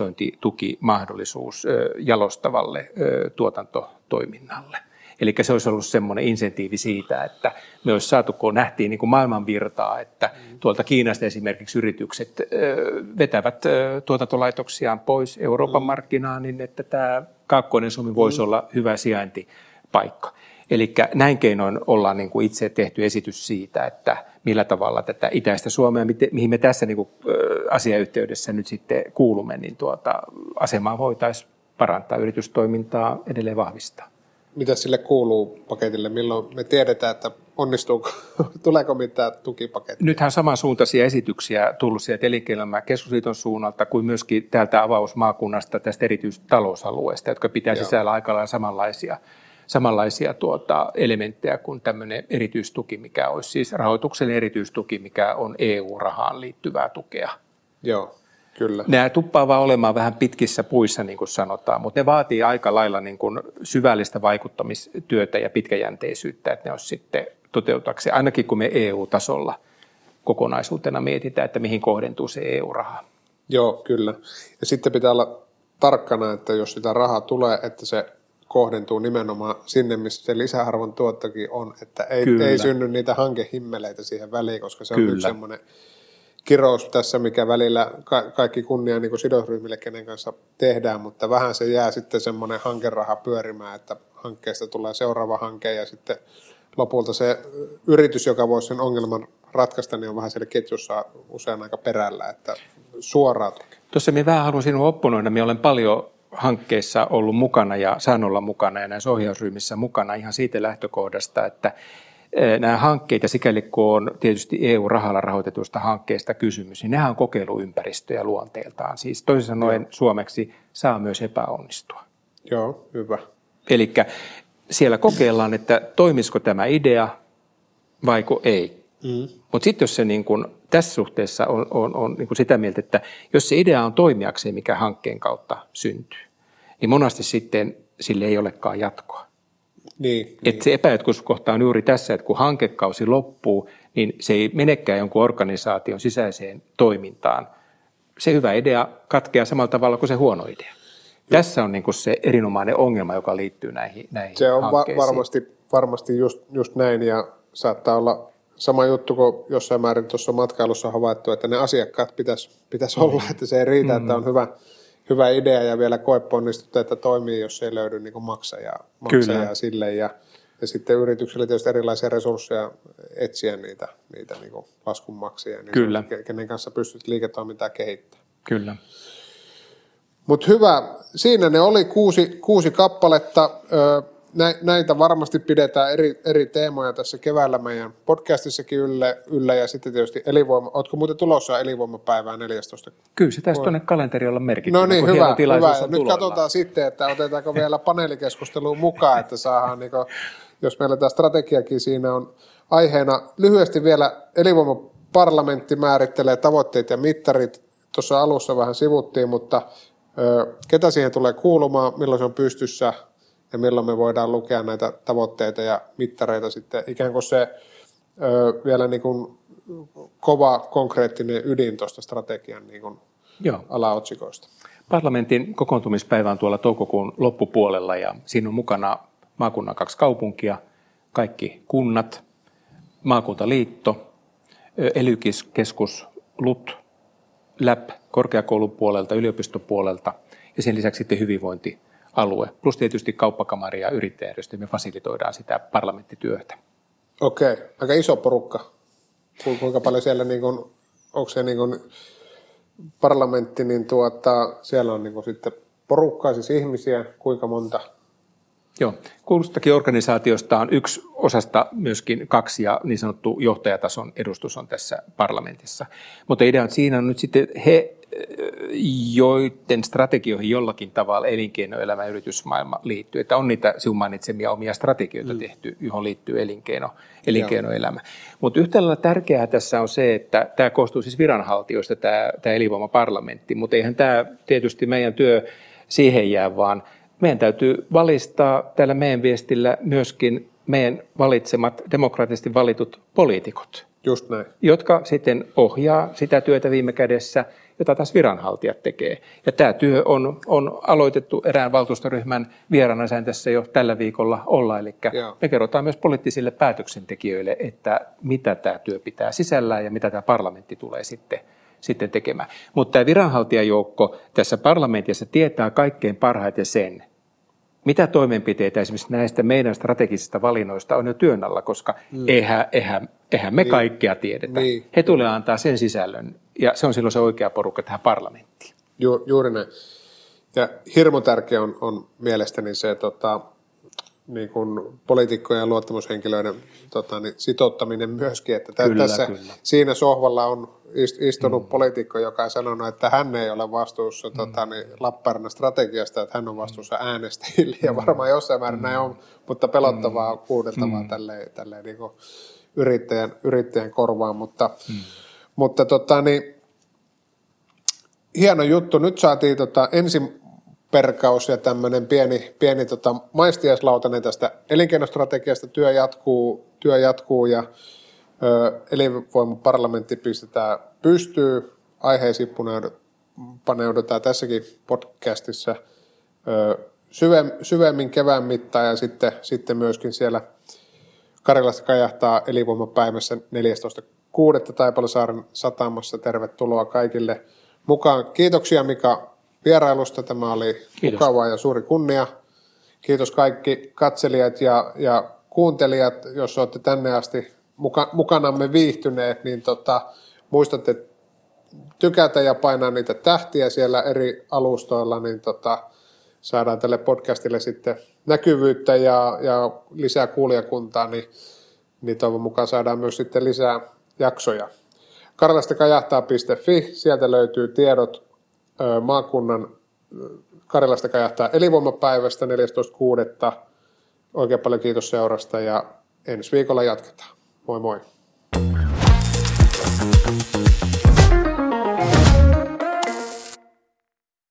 investointitukimahdollisuus jalostavalle tuotantotoiminnalle. Eli se olisi ollut semmoinen insentiivi siitä, että me olisi saatu, kun nähtiin niin kuin maailmanvirtaa, että tuolta Kiinasta esimerkiksi yritykset vetävät tuotantolaitoksiaan pois Euroopan markkinaan, niin että tämä Kaakkoinen Suomi voisi olla hyvä sijaintipaikka. Eli näin keinoin ollaan niin kuin itse tehty esitys siitä, että millä tavalla tätä itäistä Suomea, mihin me tässä niin kuin asiayhteydessä nyt sitten kuulumme, niin tuota asemaa voitaisiin parantaa, yritystoimintaa edelleen vahvistaa. Mitä sille kuuluu paketille? Milloin me tiedetään, että onnistuuko, tuleeko mitään tukipakettia? Nythän samansuuntaisia esityksiä tullut sieltä Elinkeinoelämän keskusliiton suunnalta kuin myöskin täältä avausmaakunnasta tästä erityistalousalueesta, jotka pitää Joo. sisällä aika lailla samanlaisia, samanlaisia tuota, elementtejä kuin tämmöinen erityistuki, mikä olisi siis rahoituksellinen erityistuki, mikä on E U-rahaan liittyvää tukea. Joo. Kyllä. Nämä tuppaavat olemaan vähän pitkissä puissa, niin kuin sanotaan, mutta ne vaatii aika lailla niin kuin syvällistä vaikuttamistyötä ja pitkäjänteisyyttä, että ne olisi sitten toteutakseen, ainakin kun me E U-tasolla kokonaisuutena mietitään, että mihin kohdentuu se E U-raha. Joo, kyllä. Ja sitten pitää olla tarkkana, että jos sitä rahaa tulee, että se kohdentuu nimenomaan sinne, missä se lisäarvon tuottokin on, että ei, ei synny niitä hankehimmeleitä siihen väliin, koska se on kyllä. nyt semmoinen kirous tässä, mikä välillä ka- kaikki kunnia niin kuin sidosryhmille, kenen kanssa tehdään, mutta vähän se jää sitten semmoinen hankeraha pyörimään, että hankkeesta tulee seuraava hanke ja sitten lopulta se yritys, joka voisi sen ongelman ratkaista, niin on vähän siellä ketjussa usein aika perällä, että suoraa tukea. Tuossa minä vähän haluan sinua opponoida. Minä olen paljon hankkeissa ollut mukana ja saan olla mukana ja näissä ohjausryhmissä mukana ihan siitä lähtökohdasta, että nämä hankkeet, ja sikäli kun on tietysti E U-rahalla rahoitetuista hankkeista kysymys, niin nehän on kokeiluympäristöjä luonteeltaan. Siis toisin sanoen Joo. suomeksi saa myös epäonnistua. Joo, hyvä. Eli siellä kokeillaan, että toimisiko tämä idea vaiko ei. Mm. Mutta sitten jos se niin kun, tässä suhteessa on, on, on niin kun sitä mieltä, että jos se idea on toimijakseen, mikä hankkeen kautta syntyy, niin monasti sitten sille ei olekaan jatkoa. Niin, että niin. se epäjatkuisuuskohta on juuri tässä, että kun hankekausi loppuu, niin se ei menekään jonkun organisaation sisäiseen toimintaan. Se hyvä idea katkeaa samalla tavalla kuin se huono idea. Joo. Tässä on niin kuin se erinomainen ongelma, joka liittyy näihin, näihin se on hankkeisiin. Va- varmasti, varmasti just, just näin, ja saattaa olla sama juttu kuin jossain määrin tuossa matkailussa havaittu, että ne asiakkaat pitäisi, pitäisi olla, että se ei riitä, mm-hmm. että on hyvä Hyvä idea ja vielä koeponnistuttu, että toimii, jos ei löydy niin kuin maksajaa, maksajaa sille. Ja, ja sitten yrityksille tietysti erilaisia resursseja etsiä niitä, niitä niin kuin laskunmaksajia, niin Kyllä. kenen kanssa pystyt liiketoimintaa kehittämään. Kyllä. Mutta hyvä, siinä ne oli kuusi, kuusi kappaletta. Näitä varmasti pidetään eri, eri teemoja tässä keväällä meidän podcastissakin yllä, yllä ja sitten tietysti elinvoima. Oletko muuten tulossa elinvoimapäivää neljästoista? Kyllä se tässä tuonne kalenterilla on merkitty. No niin, hyvä. hyvä. Nyt katsotaan sitten, että otetaanko vielä paneelikeskusteluun mukaan, että saadaan, niin kuin, jos meillä tämä strategiakin siinä on aiheena. Lyhyesti vielä elinvoimaparlamentti määrittelee tavoitteet ja mittarit tuossa alussa vähän sivuttiin, mutta ö, ketä siihen tulee kuulumaan, milloin se on pystyssä ja milloin me voidaan lukea näitä tavoitteita ja mittareita sitten. Ikään kuin se ö, vielä niin kuin kova konkreettinen ydin tuosta strategian niin kuin alaotsikoista. Parlamentin kokoontumispäivä on tuolla toukokuun loppupuolella ja siinä on mukana maakunnan kaksi kaupunkia, kaikki kunnat, maakuntaliitto, E L Y-keskus, L U T, L A B, korkeakoulun puolelta, yliopistopuolelta ja sen lisäksi sitten hyvinvointialue, plus tietysti kauppakamari ja yrittäjärjestö, me fasilitoidaan sitä parlamenttityötä. Okei, aika iso porukka. Kuinka paljon siellä, niin kuin, onko se niin kuin parlamentti, niin tuota, siellä on niin kuin sitten porukkaa, siis ihmisiä, kuinka monta? Joo, kustakin organisaatiosta on yksi osasta myöskin kaksi ja niin sanottu johtajatason edustus on tässä parlamentissa. Mutta idea on, siinä on nyt sitten he, joiden strategioihin jollakin tavalla elinkeinoelämä ja yritysmaailma liittyy. Että on niitä sinun mainitsemia omia strategioita mm. tehty, johon liittyy elinkeino, elinkeinoelämä. Mutta yhtä lailla tärkeää tässä on se, että tämä koostuu siis viranhaltijoista, tämä, tämä elinvoimaparlamentti, mutta eihän tämä tietysti meidän työ siihen jää, vaan meidän täytyy valistaa tällä meidän viestillä myöskin meidän valitsemat, demokraattisesti valitut poliitikot, Just näin. jotka sitten ohjaa sitä työtä viime kädessä, jota taas viranhaltijat tekee. Ja tämä työ on, on aloitettu erään valtuustoryhmän vieraana sen tässä jo tällä viikolla olla. Eli Joo. me kerrotaan myös poliittisille päätöksentekijöille, että mitä tämä työ pitää sisällään ja mitä tämä parlamentti tulee sitten sitten tekemään. Mutta tämä viranhaltijajoukko tässä parlamentissa tietää kaikkein parhaiten sen, mitä toimenpiteitä esimerkiksi näistä meidän strategisista valinnoista on jo työn alla, koska mm. eihän, eihän, eihän me niin. kaikkea tiedetä. Niin. He tulee antaa sen sisällön, ja se on silloin se oikea porukka tähän parlamenttiin. Ju, juuri näin. Ja hirmu tärkeä on, on mielestäni se tota, niin kuin poliitikkojen ja luottamushenkilöiden tota, niin sitouttaminen myöskin, että tä, kyllä, tässä kyllä. Siinä sohvalla on istunut mm. poliitikko, joka on sanonut, että hän ei ole vastuussa mm. tota, niin Lappeenrannan strategiasta, että hän on vastuussa äänestäjille, ja varmaan jossain määrin mm. näin on, mutta pelottavaa on kuudeltavaa mm. tälleen, tälleen niin kuin yrittäjän, yrittäjän korvaan, mutta, mm. mutta tota, niin, hieno juttu, nyt saatiin tota, ensin perkaus ja tämmöinen pieni, pieni tota, maistiaislautanen tästä elinkeinostrategiasta. Työ jatkuu, työ jatkuu ja ö, elinvoimaparlamentti pistetään pystyy. Aiheisiin paneudutaan tässäkin podcastissa ö, syve, syvemmin kevään mittaan ja sitten, sitten myöskin siellä Karjalasta kajahtaa elinvoimapäivässä neljästoista kuudetta Taipalsaaren satamassa. Tervetuloa kaikille mukaan. Kiitoksia Mika vierailusta. Tämä oli Kiitos. Mukavaa ja suuri kunnia. Kiitos kaikki katselijat ja, ja kuuntelijat, jos olette tänne asti muka, mukanamme viihtyneet, niin tota, muistatte tykätä ja painaa niitä tähtiä siellä eri alustoilla, niin tota, saadaan tälle podcastille sitten näkyvyyttä ja, ja lisää kuulijakuntaa, niin, niin toivon mukaan saadaan myös sitten lisää jaksoja. karjalasta kajahtaa piste fi, sieltä löytyy tiedot maakunnan Karjalasta kajahtaa elinvoimapäivästä neljästoista kuudetta Oikein paljon kiitos seurasta ja ensi viikolla jatketaan. Moi moi.